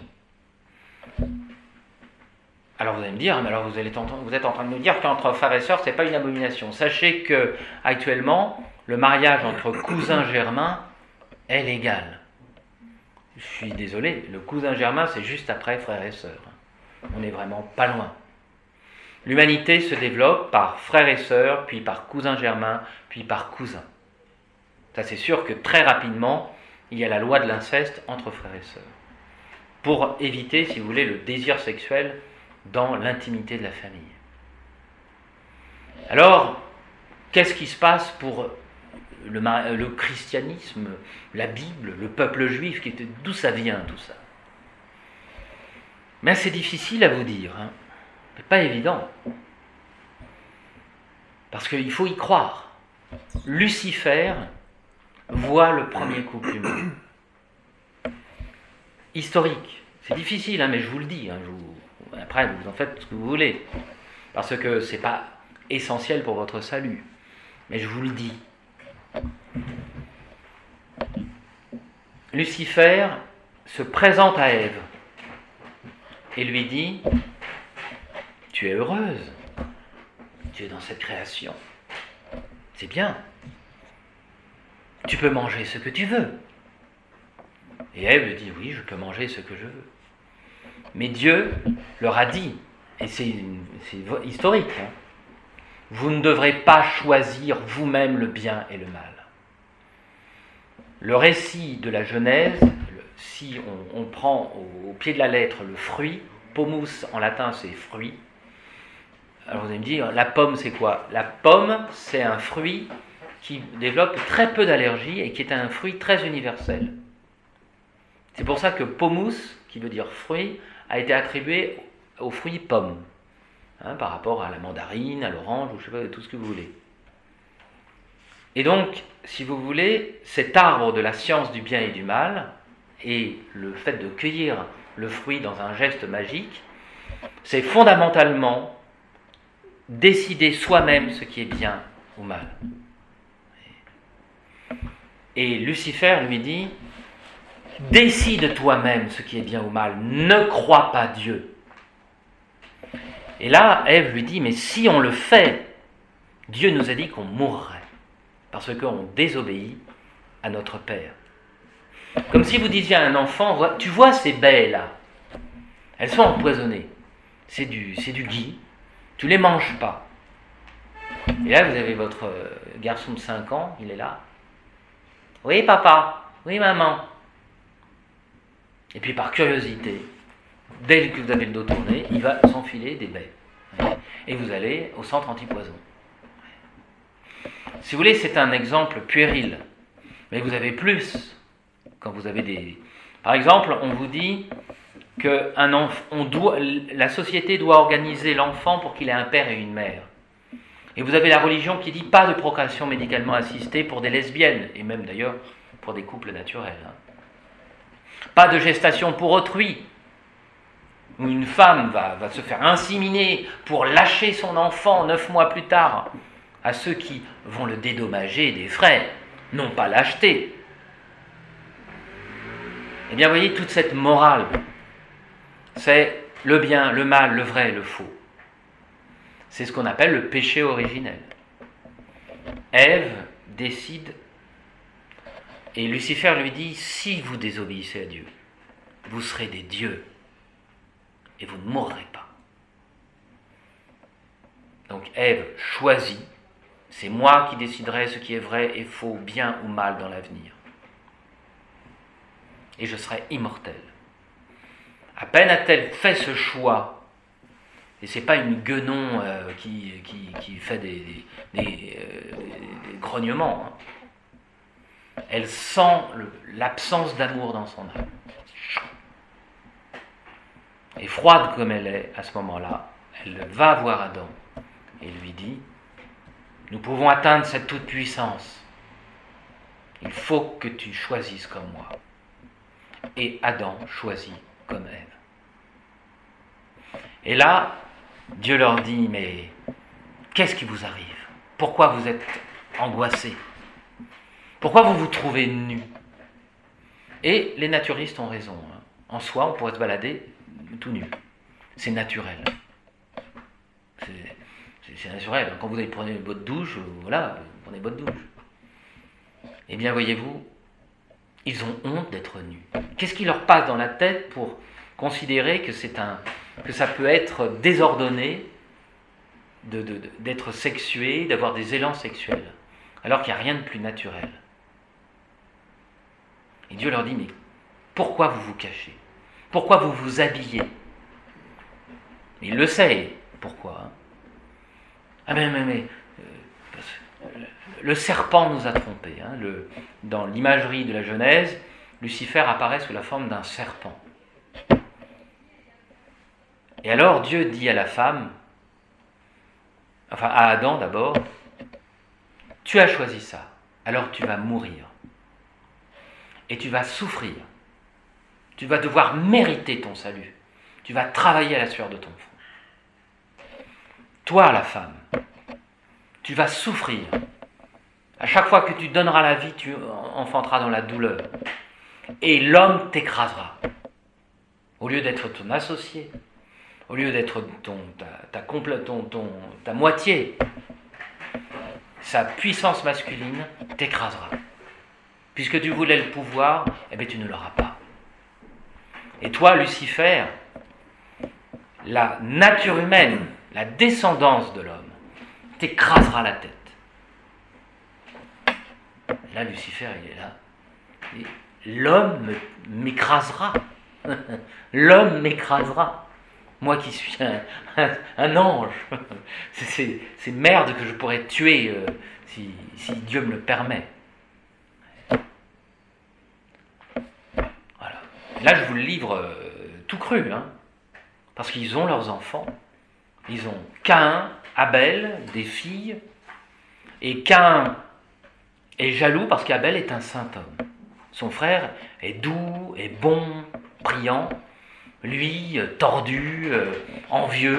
Alors vous allez me dire, mais alors vous, allez vous êtes en train de nous dire qu'entre frères et sœurs, ce n'est pas une abomination. Sachez que actuellement, le mariage entre cousins germains est légal. Je suis désolé, le cousin germain, c'est juste après frères et sœurs. On n'est vraiment pas loin. L'humanité se développe par frères et sœurs, puis par cousins germains, puis par cousins. Ça, c'est sûr que très rapidement, il y a la loi de l'inceste entre frères et sœurs. Pour éviter, si vous voulez, le désir sexuel dans l'intimité de la famille. Alors, qu'est-ce qui se passe pour le, le christianisme, la Bible, le peuple juif, qui était, d'où ça vient tout ça? Mais c'est difficile à vous dire, hein. C'est pas évident. Parce qu'il faut y croire. Lucifer voit le premier couple humain. Historique. C'est difficile, hein, mais je vous le dis. Hein, je vous... Après, vous en faites ce que vous voulez. Parce que c'est pas essentiel pour votre salut. Mais je vous le dis. Lucifer se présente à Ève et lui dit: tu es heureuse, tu es dans cette création, c'est bien, tu peux manger ce que tu veux. Et Ève lui dit: oui, je peux manger ce que je veux. Mais Dieu leur a dit, et c'est, une, c'est historique, hein, vous ne devrez pas choisir vous-même le bien et le mal. Le récit de la Genèse, si on, on prend au, au pied de la lettre le fruit, pomus en latin c'est fruit. Alors vous allez me dire, la pomme c'est quoi? La pomme c'est un fruit qui développe très peu d'allergies et qui est un fruit très universel. C'est pour ça que pomus, qui veut dire fruit, a été attribué au fruit pomme, hein, par rapport à la mandarine, à l'orange, ou je sais pas, tout ce que vous voulez. Et donc, si vous voulez, cet arbre de la science du bien et du mal, et le fait de cueillir le fruit dans un geste magique, c'est fondamentalement décider soi-même ce qui est bien ou mal. Et Lucifer lui dit, décide toi-même ce qui est bien ou mal, ne crois pas Dieu. Et là, Ève lui dit, mais si on le fait, Dieu nous a dit qu'on mourrait, parce qu'on désobéit à notre Père. Comme si vous disiez à un enfant, tu vois ces baies-là, elles sont empoisonnées, c'est du, c'est du gui, tu les manges pas. Et là, vous avez votre garçon de cinq ans, il est là. Oui, papa, oui, maman. Et puis par curiosité, dès que vous avez le dos tourné, il va s'enfiler des baies. Et vous allez au centre antipoison. Si vous voulez, c'est un exemple puéril. Mais vous avez plus quand vous avez des... Par exemple, on vous dit que un enf... on doit... la société doit organiser l'enfant pour qu'il ait un père et une mère. Et vous avez la religion qui dit pas de procréation médicalement assistée pour des lesbiennes, et même d'ailleurs pour des couples naturels. Hein. Pas de gestation pour autrui, où une femme va, va se faire inséminer pour lâcher son enfant neuf mois plus tard à ceux qui vont le dédommager des frais, non pas l'acheter. Eh bien, vous voyez, toute cette morale, c'est le bien, le mal, le vrai, le faux. C'est ce qu'on appelle le péché originel. Ève décide, et Lucifer lui dit, si vous désobéissez à Dieu, vous serez des dieux, et vous ne mourrez pas. Donc Ève choisit, c'est moi qui déciderai ce qui est vrai et faux, bien ou mal dans l'avenir. Et je serai immortel. À peine a-t-elle fait ce choix, et c'est pas une guenon euh, qui, qui, qui fait des, des, des, euh, des grognements. Hein. Elle sent le, l'absence d'amour dans son âme. Et froide comme elle est à ce moment-là, elle va voir Adam et lui dit, nous pouvons atteindre cette toute-puissance. Il faut que tu choisisses comme moi. Et Adam choisit comme Ève. Et là, Dieu leur dit, mais qu'est-ce qui vous arrive? Pourquoi vous êtes angoissés? Pourquoi vous vous trouvez nus? Et les naturistes ont raison. Hein. En soi, on pourrait se balader tout nu. C'est naturel. C'est, c'est, c'est naturel. Quand vous allez prendre votre douche, voilà, vous prenez votre douche. Eh bien, voyez-vous, ils ont honte d'être nus. Qu'est-ce qui leur passe dans la tête pour considérer que c'est un... que ça peut être désordonné de, de, de, d'être sexué, d'avoir des élans sexuels, alors qu'il n'y a rien de plus naturel. Et Dieu leur dit, mais pourquoi vous vous cachez? Pourquoi vous vous habillez? Il le sait, pourquoi. Hein? Ah mais, mais, mais euh, le serpent nous a trompés. Hein? Le, dans l'imagerie de la Genèse, Lucifer apparaît sous la forme d'un serpent. Et alors Dieu dit à la femme, enfin à Adam d'abord, tu as choisi ça, alors tu vas mourir. Et tu vas souffrir. Tu vas devoir mériter ton salut. Tu vas travailler à la sueur de ton front. Toi, la femme, tu vas souffrir. À chaque fois que tu donneras la vie, tu enfanteras dans la douleur. Et l'homme t'écrasera. Au lieu d'être ton associé, au lieu d'être ton, ta, ta, complè- ton, ton, ta moitié, sa puissance masculine t'écrasera. Puisque tu voulais le pouvoir, eh bien tu ne l'auras pas. Et toi, Lucifer, la nature humaine, la descendance de l'homme, t'écrasera la tête. Et là, Lucifer, il est là. Et l'homme m'écrasera. L'homme m'écrasera. Moi qui suis un, un, un ange. C'est, c'est merde que je pourrais tuer euh, si, si Dieu me le permet. Voilà. Là, je vous le livre euh, tout cru, hein, parce qu'ils ont leurs enfants. Ils ont Caïn, Abel, des filles, et Caïn est jaloux parce qu'Abel est un saint homme. Son frère est doux, est bon, priant, lui, tordu, euh, envieux.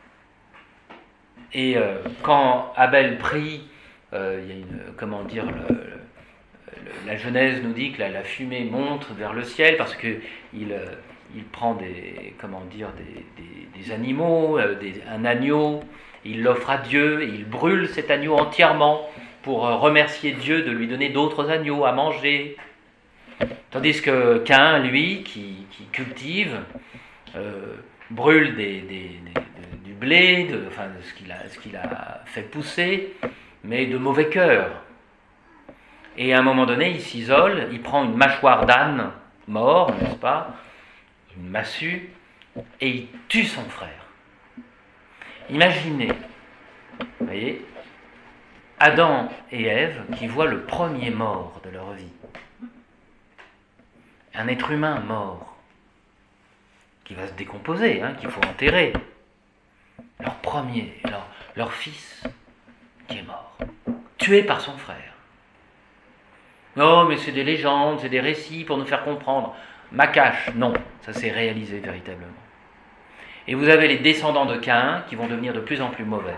Et euh, quand Abel prie, euh, il y a une, comment dire, le, le, la Genèse nous dit que la, la fumée monte vers le ciel parce que il, euh, il prend des, comment dire, des, des, des animaux, euh, des, un agneau, il l'offre à Dieu, et il brûle cet agneau entièrement pour remercier Dieu de lui donner d'autres agneaux à manger. Tandis que Caïn, lui, qui, qui cultive, euh, brûle des, des, des, du blé, de, enfin ce qu'il a, ce qu'il a fait pousser, mais de mauvais cœur. Et à un moment donné, il s'isole, il prend une mâchoire d'âne mort, n'est-ce pas, une massue, et il tue son frère. Imaginez, vous voyez, Adam et Ève qui voient le premier mort de leur vie. Un être humain mort, qui va se décomposer, hein, qu'il faut enterrer. Leur premier, leur, leur fils, qui est mort, tué par son frère. Non, mais c'est des légendes, c'est des récits pour nous faire comprendre. Macache, non, ça s'est réalisé véritablement. Et vous avez les descendants de Caïn qui vont devenir de plus en plus mauvais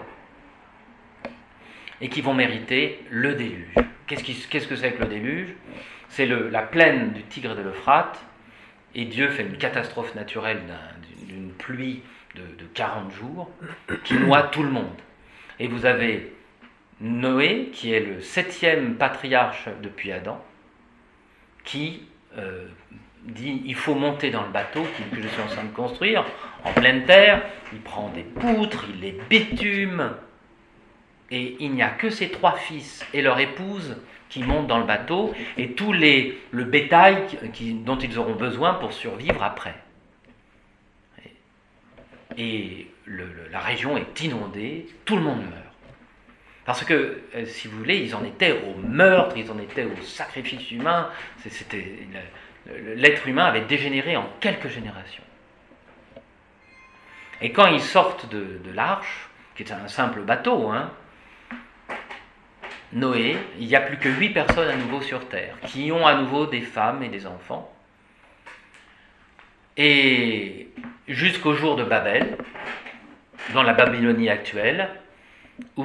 et qui vont mériter le déluge. Qu'est-ce, qui, qu'est-ce que c'est que le déluge ? C'est le, la plaine du Tigre et de l'Euphrate, et Dieu fait une catastrophe naturelle d'un, d'une pluie de, de quarante jours qui noie tout le monde. Et vous avez Noé, qui est le septième patriarche depuis Adam, qui euh, dit il faut monter dans le bateau que je suis en train de construire, en pleine terre, il prend des poutres, il les bitume, et il n'y a que ses trois fils et leur épouse qui montent dans le bateau, et tout les, le bétail qui, dont ils auront besoin pour survivre après. Et, et le, le, la région est inondée, tout le monde meurt. Parce que, euh, si vous voulez, ils en étaient au meurtre, ils en étaient au sacrifice humain, c'était, l'être humain avait dégénéré en quelques générations. Et quand ils sortent de, de l'arche, qui est un simple bateau, hein, Noé, il n'y a plus que huit personnes à nouveau sur terre, qui ont à nouveau des femmes et des enfants. Et jusqu'au jour de Babel, dans la Babylonie actuelle, où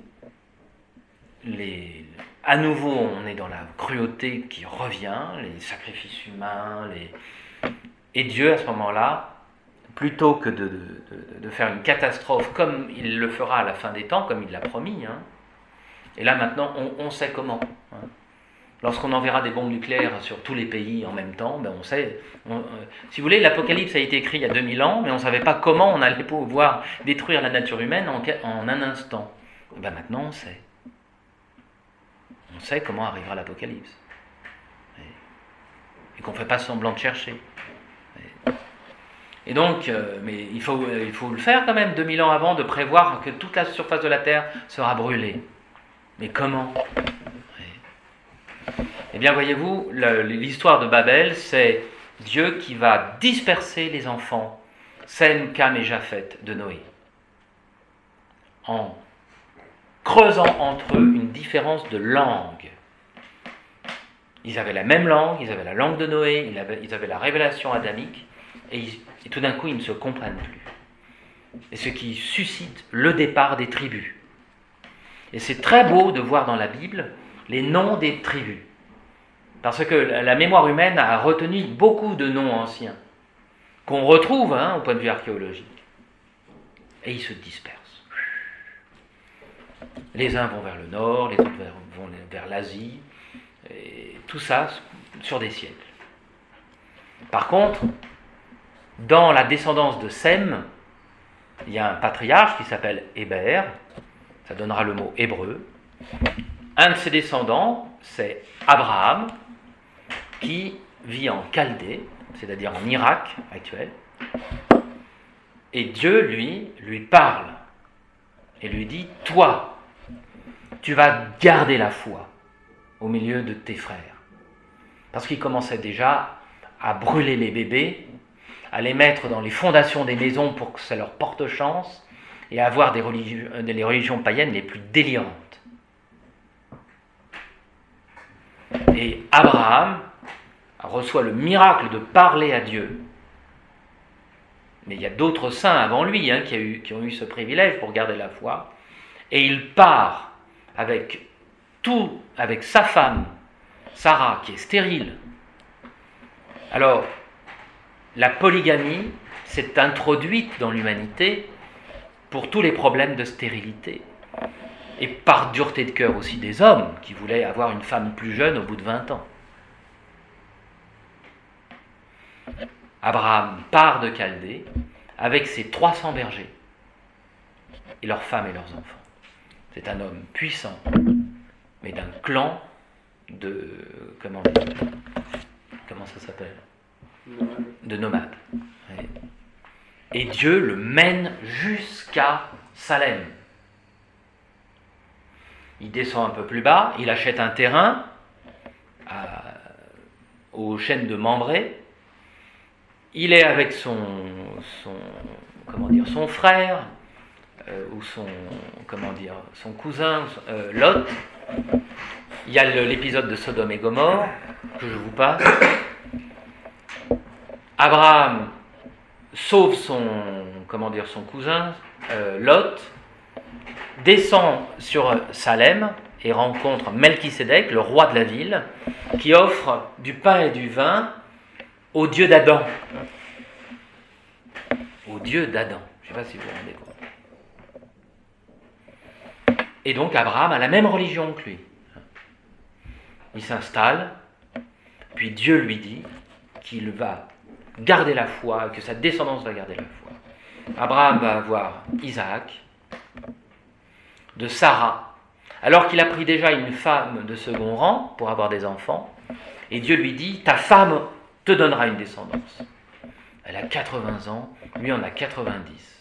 les, à nouveau on est dans la cruauté qui revient, les sacrifices humains, les... et Dieu à ce moment-là, plutôt que de, de, de, de faire une catastrophe comme il le fera à la fin des temps, comme il l'a promis, hein, et là maintenant on, on sait comment. Hein. Lorsqu'on enverra des bombes nucléaires sur tous les pays en même temps, ben on sait. On, euh, si vous voulez, l'Apocalypse a été écrit il y a deux mille ans, mais on ne savait pas comment on allait pouvoir détruire la nature humaine en, en un instant. Et ben maintenant on sait. On sait comment arrivera l'Apocalypse. Et, et qu'on ne fait pas semblant de chercher. Et, et donc, euh, mais il faut, euh, il faut le faire quand même, deux mille ans avant, de prévoir que toute la surface de la Terre sera brûlée. Mais comment ? Eh bien, voyez-vous, l'histoire de Babel, c'est Dieu qui va disperser les enfants, Sem, Cam et Japhet de Noé, en creusant entre eux une différence de langue. Ils avaient la même langue, ils avaient la langue de Noé, ils avaient, ils avaient la révélation adamique, et, ils, et tout d'un coup, ils ne se comprennent plus. Et ce qui suscite le départ des tribus. Et c'est très beau de voir dans la Bible les noms des tribus. Parce que la mémoire humaine a retenu beaucoup de noms anciens, qu'on retrouve hein, au point de vue archéologique. Et ils se dispersent. Les uns vont vers le nord, les autres vont vers l'Asie, et tout ça sur des siècles. Par contre, dans la descendance de Sem, il y a un patriarche qui s'appelle Héber. ça donnera le mot hébreu. Un de ses descendants, c'est Abraham, qui vit en Chaldée, c'est-à-dire en Irak actuel. Et Dieu, lui, lui parle et lui dit, toi, tu vas garder la foi au milieu de tes frères. Parce qu'il commençait déjà à brûler les bébés, à les mettre dans les fondations des maisons pour que ça leur porte chance, et à avoir des religions, les religions païennes les plus délirantes. Et Abraham reçoit le miracle de parler à Dieu. Mais il y a d'autres saints avant lui hein, qui, a eu, qui ont eu ce privilège pour garder la foi. Et il part avec tout, avec sa femme, Sarah, qui est stérile. Alors, la polygamie s'est introduite dans l'humanité pour tous les problèmes de stérilité. Et par dureté de cœur aussi des hommes qui voulaient avoir une femme plus jeune au bout de vingt ans. Abraham part de Chaldée avec ses trois cents bergers et leurs femmes et leurs enfants. C'est un homme puissant, mais d'un clan de... Comment, comment ça s'appelle ? De nomades. Ouais. Et Dieu le mène jusqu'à Salem. Il descend un peu plus bas, il achète un terrain à, aux chênes de Mambré. Il est avec son, son, comment dire, son frère, euh, ou son, comment dire, son cousin, euh, Lot. Il y a le, l'épisode de Sodome et Gomorrhe, que je vous passe. Abraham sauve son, comment dire, son cousin, euh, Lot, descend sur Salem et rencontre Melchisédek, le roi de la ville, qui offre du pain et du vin au Dieu d'Adam. Au Dieu d'Adam. Je ne sais pas si vous vous rendez compte. Et donc Abraham a la même religion que lui. Il s'installe, puis Dieu lui dit qu'il va garder la foi, que sa descendance va garder la foi. Abraham va avoir Isaac, de Sarah, alors qu'il a pris déjà une femme de second rang pour avoir des enfants, et Dieu lui dit, ta femme te donnera une descendance. Elle a quatre-vingts ans, lui en a quatre-vingt-dix.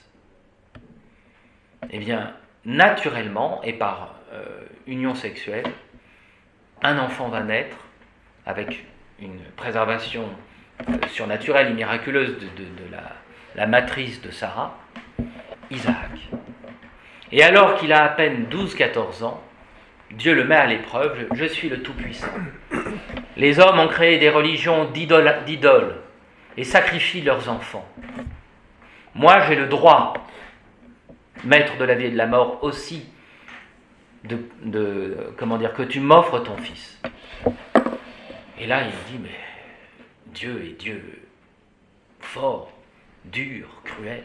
Eh bien, naturellement, et par euh, union sexuelle, un enfant va naître avec une préservation euh, surnaturelle et miraculeuse de, de, de la, la matrice de Sarah, Isaac. Et alors qu'il a à peine douze à quatorze ans, Dieu le met à l'épreuve, je, je suis le Tout-Puissant. Les hommes ont créé des religions d'idoles, d'idoles et sacrifient leurs enfants. Moi, j'ai le droit, maître de la vie et de la mort, aussi, de, de comment dire, que tu m'offres ton fils. Et là, il dit, mais Dieu est Dieu fort, dur, cruel.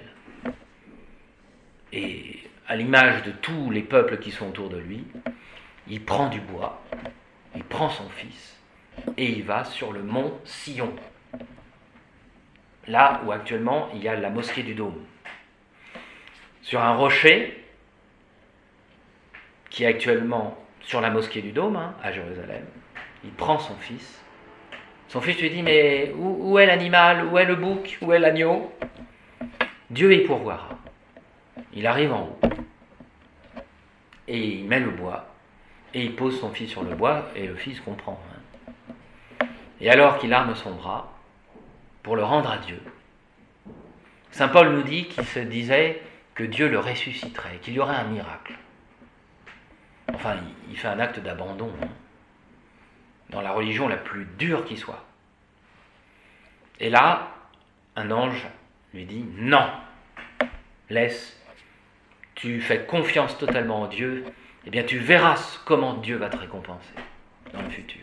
Et à l'image de tous les peuples qui sont autour de lui, il prend du bois, il prend son fils, et il va sur le mont Sion, là où actuellement il y a la mosquée du Dôme. Sur un rocher, qui est actuellement sur la mosquée du Dôme, hein, à Jérusalem, il prend son fils. Son fils lui dit, mais où, où est l'animal, où est le bouc, où est l'agneau ? Dieu y pourvoira. Il arrive en haut, et il met le bois, et il pose son fils sur le bois, et le fils comprend. Hein. Et alors qu'il arme son bras, pour le rendre à Dieu, saint Paul nous dit qu'il se disait que Dieu le ressusciterait, qu'il y aurait un miracle. Enfin, il fait un acte d'abandon, hein, dans la religion la plus dure qui soit. Et là, un ange lui dit, non, laisse, tu fais confiance totalement en Dieu, eh bien tu verras comment Dieu va te récompenser dans le futur.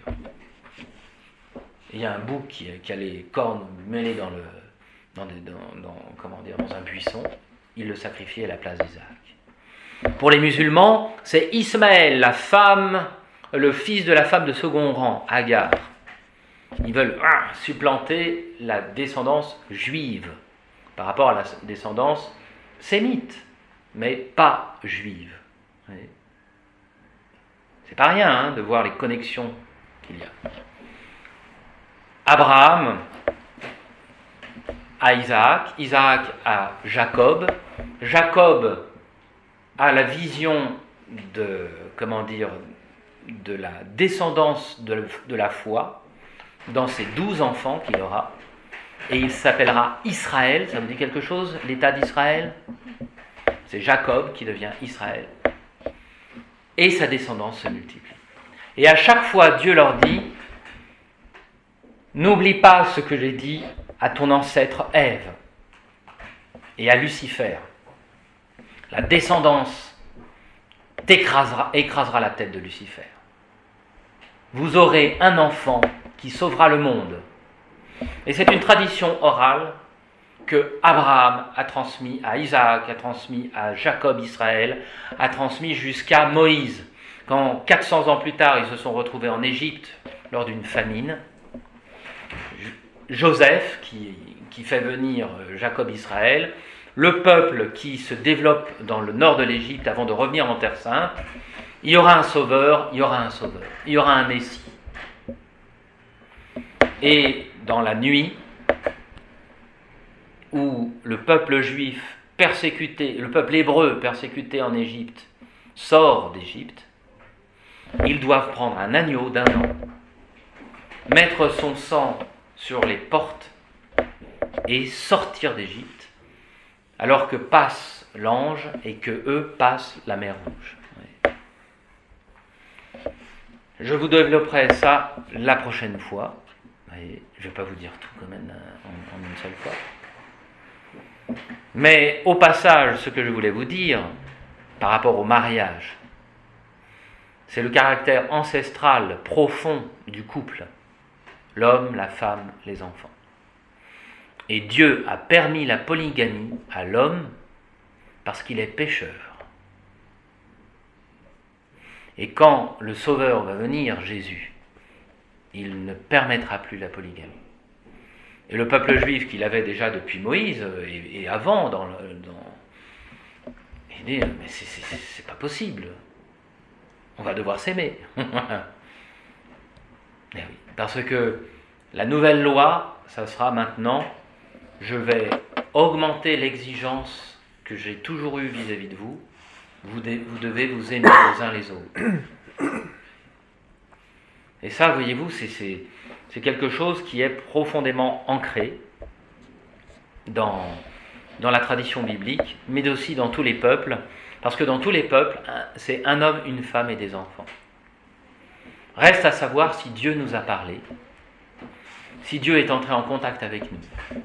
Et il y a un bouc qui, qui a les cornes mêlées dans, le, dans, des, dans, dans, comment dire, dans un buisson, il le sacrifie à la place d'Isaac. Pour les musulmans, c'est Ismaël, la femme, le fils de la femme de second rang, Agar. Ils veulent ah, supplanter la descendance juive par rapport à la descendance sémite, mais pas juive. Oui. C'est pas rien hein, de voir les connexions qu'il y a. Abraham à Isaac, Isaac à Jacob, Jacob a la vision de, comment dire, de la descendance de, de la foi dans ses douze enfants qu'il aura, et il s'appellera Israël. Ça vous dit quelque chose, l'état d'Israël? C'est Jacob qui devient Israël, et sa descendance se multiplie. Et à chaque fois, Dieu leur dit, n'oublie pas ce que j'ai dit à ton ancêtre Ève et à Lucifer. La descendance t'écrasera, écrasera la tête de Lucifer. Vous aurez un enfant qui sauvera le monde. Et c'est une tradition orale que Abraham a transmis à Isaac, a transmis à Jacob, Israël, a transmis jusqu'à Moïse. Quand quatre cents ans plus tard, ils se sont retrouvés en Égypte lors d'une famine, Joseph, qui, qui fait venir Jacob, Israël, le peuple qui se développe dans le nord de l'Égypte avant de revenir en Terre Sainte, il y aura un sauveur, il y aura un sauveur, il y aura un Messie. Et dans la nuit où le peuple juif persécuté, le peuple hébreu persécuté en Égypte sort d'Égypte, ils doivent prendre un agneau d'un an, mettre son sang sur les portes et sortir d'Égypte, alors que passe l'ange et que eux passent la mer Rouge. Oui. Je vous développerai ça la prochaine fois. Et je ne vais pas vous dire tout quand même en, en une seule fois. Mais au passage, ce que je voulais vous dire par rapport au mariage, c'est le caractère ancestral profond du couple. L'homme, la femme, les enfants. Et Dieu a permis la polygamie à l'homme parce qu'il est pécheur. Et quand le Sauveur va venir, Jésus, il ne permettra plus la polygamie. Et le peuple juif qu'il avait déjà depuis Moïse et, et avant, dans, le, dans, il dit, mais c'est, c'est, c'est pas possible. On va devoir s'aimer. Eh oui, parce que la nouvelle loi, ça sera maintenant, je vais augmenter l'exigence que j'ai toujours eue vis-à-vis de vous. Vous, de, vous devez vous aimer les uns les autres. Et ça, voyez-vous, c'est, c'est, c'est quelque chose qui est profondément ancré dans, dans la tradition biblique, mais aussi dans tous les peuples, parce que dans tous les peuples, c'est un homme, une femme et des enfants. Reste à savoir si Dieu nous a parlé, si Dieu est entré en contact avec nous.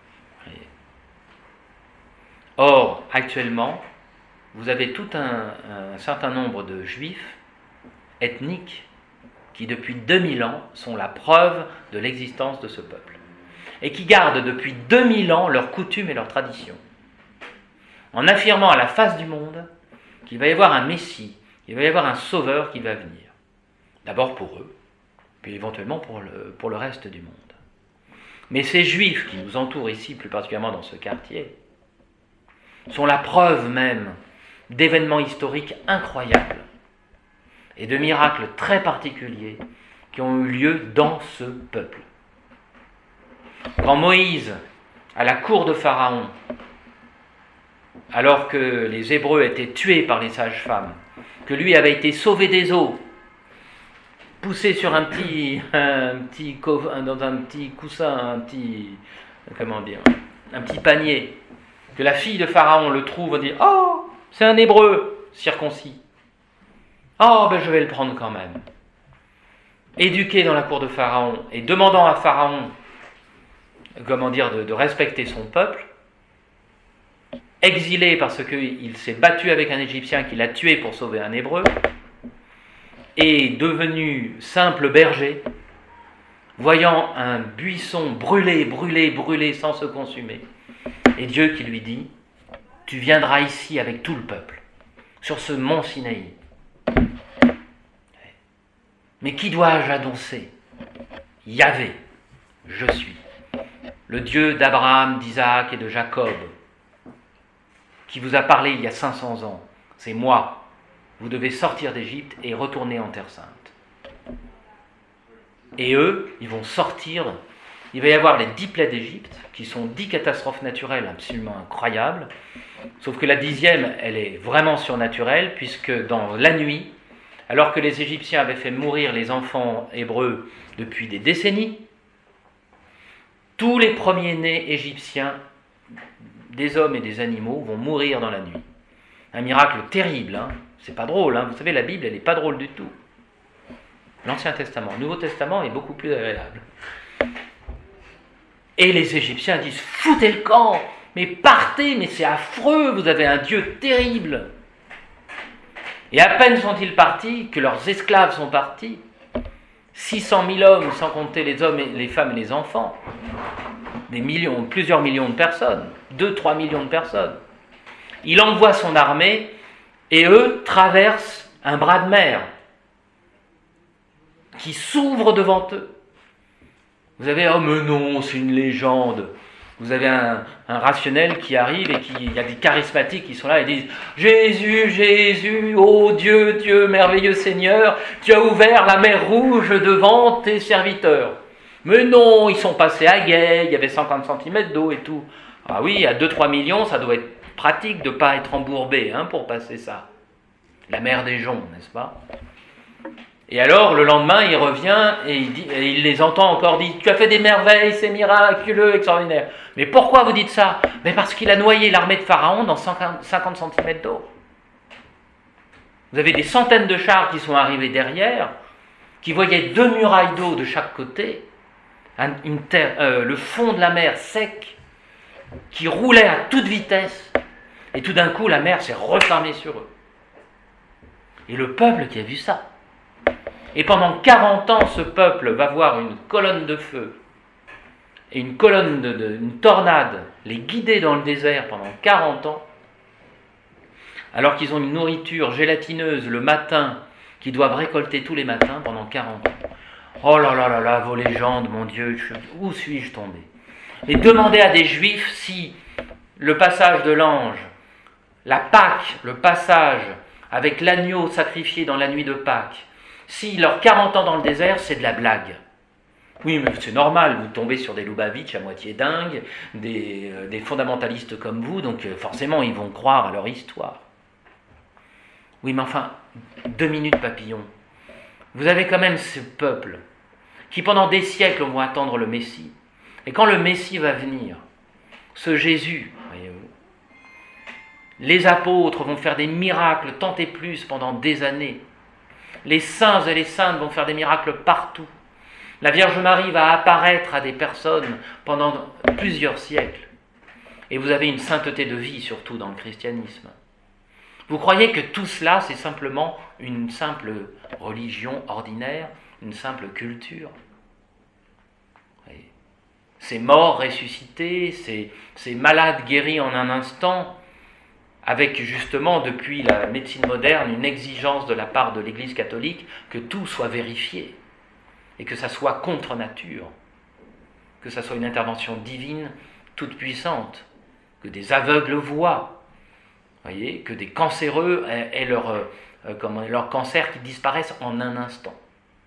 Or, actuellement, vous avez tout un, un certain nombre de juifs ethniques qui, depuis deux mille ans, sont la preuve de l'existence de ce peuple, et qui gardent depuis deux mille ans leurs coutumes et leurs traditions, en affirmant à la face du monde qu'il va y avoir un Messie, qu'il va y avoir un Sauveur qui va venir. D'abord pour eux, puis éventuellement pour le, pour le reste du monde. Mais ces Juifs qui nous entourent ici, plus particulièrement dans ce quartier, sont la preuve même d'événements historiques incroyables et de miracles très particuliers qui ont eu lieu dans ce peuple. Quand Moïse, à la cour de Pharaon, alors que les Hébreux étaient tués par les sages-femmes, que lui avait été sauvé des eaux, poussé sur un petit, un petit, dans un petit coussin, un petit, comment dire, un petit panier, que la fille de Pharaon le trouve et dit « Oh, c'est un Hébreu circoncis. Oh, ben je vais le prendre quand même. » Éduqué dans la cour de Pharaon et demandant à Pharaon, comment dire, de, de respecter son peuple, exilé parce qu'il s'est battu avec un Égyptien qui l'a tué pour sauver un Hébreu, et devenu simple berger, voyant un buisson brûler, brûler, brûler sans se consumer, et Dieu qui lui dit « Tu viendras ici avec tout le peuple, sur ce mont Sinaï. » Mais qui dois-je annoncer ? Yahvé, je suis, le Dieu d'Abraham, d'Isaac et de Jacob, qui vous a parlé il y a cinq cents ans. C'est moi. vous devez sortir d'Égypte et retourner en Terre Sainte. Et eux, ils vont sortir, il va y avoir les dix plaies d'Égypte, qui sont dix catastrophes naturelles absolument incroyables, sauf que la dixième, elle est vraiment surnaturelle, puisque dans la nuit, alors que les Égyptiens avaient fait mourir les enfants hébreux depuis des décennies, tous les premiers-nés égyptiens, des hommes et des animaux, vont mourir dans la nuit. Un miracle terrible, hein. C'est pas drôle, hein. Vous savez, la Bible, elle n'est pas drôle du tout. L'Ancien Testament, le Nouveau Testament est beaucoup plus agréable. Et les Égyptiens disent, foutez le camp, mais partez, mais c'est affreux, vous avez un Dieu terrible. Et à peine sont-ils partis, que leurs esclaves sont partis, six cent mille hommes, sans compter les hommes, et les femmes et les enfants, des millions, plusieurs millions de personnes, deux, trois millions de personnes. Il envoie son armée, et eux traversent un bras de mer, qui s'ouvre devant eux. Vous avez, oh mais non, c'est une légende. Vous avez un, un rationnel qui arrive et qui, il y a des charismatiques qui sont là et disent « Jésus, Jésus, ô Dieu, Dieu, merveilleux Seigneur, tu as ouvert la mer Rouge devant tes serviteurs. » Mais non, ils sont passés à guet, il y avait cinquante centimètres d'eau et tout. Ah oui, à deux trois millions, ça doit être pratique de ne pas être embourbé hein, pour passer ça. La mer des joncs, n'est-ce pas ? Et alors, le lendemain, il revient et il, dit, et il les entend encore dire « Tu as fait des merveilles, c'est miraculeux, extraordinaire. » Mais pourquoi vous dites ça ? Mais parce qu'il a noyé l'armée de Pharaon dans cinquante centimètres d'eau. Vous avez des centaines de chars qui sont arrivés derrière, qui voyaient deux murailles d'eau de chaque côté, une terre, euh, le fond de la mer sec, qui roulait à toute vitesse, et tout d'un coup, la mer s'est refermée sur eux. Et le peuple qui a vu ça, et pendant quarante ans, ce peuple va voir une colonne de feu et une colonne de, de une tornade les guider dans le désert pendant quarante ans, alors qu'ils ont une nourriture gélatineuse le matin qu'ils doivent récolter tous les matins pendant quarante ans. Oh là là là là, vos légendes, mon Dieu, où suis-je tombé ? Et demandez à des Juifs si le passage de l'ange, la Pâque, le passage avec l'agneau sacrifié dans la nuit de Pâques, si leurs quarante ans dans le désert, c'est de la blague. Oui, mais c'est normal, vous tombez sur des Lubavitch à moitié dingues, des, euh, des fondamentalistes comme vous, donc euh, forcément ils vont croire à leur histoire. Oui, mais enfin, deux minutes papillon. Vous avez quand même ce peuple qui pendant des siècles vont attendre le Messie. Et quand le Messie va venir, ce Jésus, voyez-vous, les apôtres vont faire des miracles tant et plus pendant des années. Les saints et les saintes vont faire des miracles partout. La Vierge Marie va apparaître à des personnes pendant plusieurs siècles. Et vous avez une sainteté de vie, surtout dans le christianisme. Vous croyez que tout cela, c'est simplement une simple religion ordinaire, une simple culture ? Ces morts ressuscités, ces, ces malades guéris en un instant, avec justement, depuis la médecine moderne, une exigence de la part de l'Église catholique que tout soit vérifié et que ça soit contre nature, que ça soit une intervention divine toute puissante, que des aveugles voient, voyez, que des cancéreux aient leur, euh, comment, leur cancer qui disparaissent en un instant.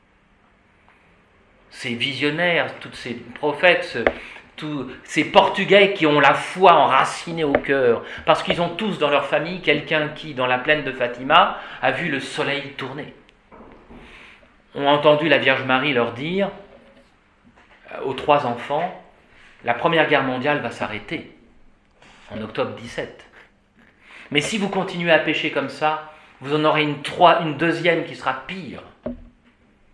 Ces visionnaires, tous ces prophètes, ce, tous ces Portugais qui ont la foi enracinée au cœur, parce qu'ils ont tous dans leur famille quelqu'un qui, dans la plaine de Fatima, a vu le soleil tourner. Ont entendu la Vierge Marie leur dire aux trois enfants, la Première Guerre mondiale va s'arrêter en octobre dix-sept. Mais si vous continuez à pécher comme ça, vous en aurez une, trois, une deuxième qui sera pire. Vous voyez ?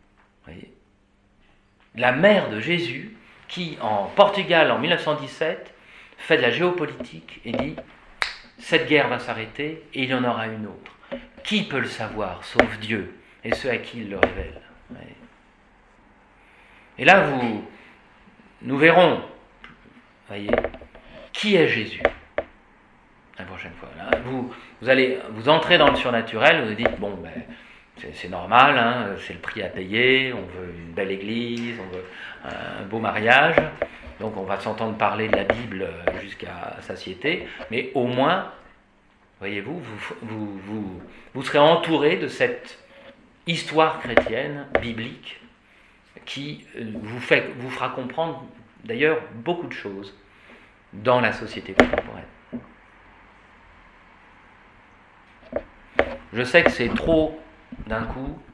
La mère de Jésus, qui en Portugal en mille neuf cent dix-sept fait de la géopolitique et dit « cette guerre va s'arrêter et il y en aura une autre ». Qui peut le savoir, sauf Dieu et ceux à qui il le révèle. Ouais. Et là, vous, nous verrons, voyez, qui est Jésus la prochaine fois. Là, vous, vous allez vous entrez dans le surnaturel, vous vous dites, bon, ben, c'est, c'est normal, hein, c'est le prix à payer, on veut une belle église, on veut un beau mariage, donc on va s'entendre parler de la Bible jusqu'à satiété, mais au moins, voyez-vous, vous, vous, vous, vous serez entouré de cette histoire chrétienne, biblique, qui vous, fait, vous fera comprendre d'ailleurs beaucoup de choses dans la société contemporaine. Je sais que c'est trop d'un coup,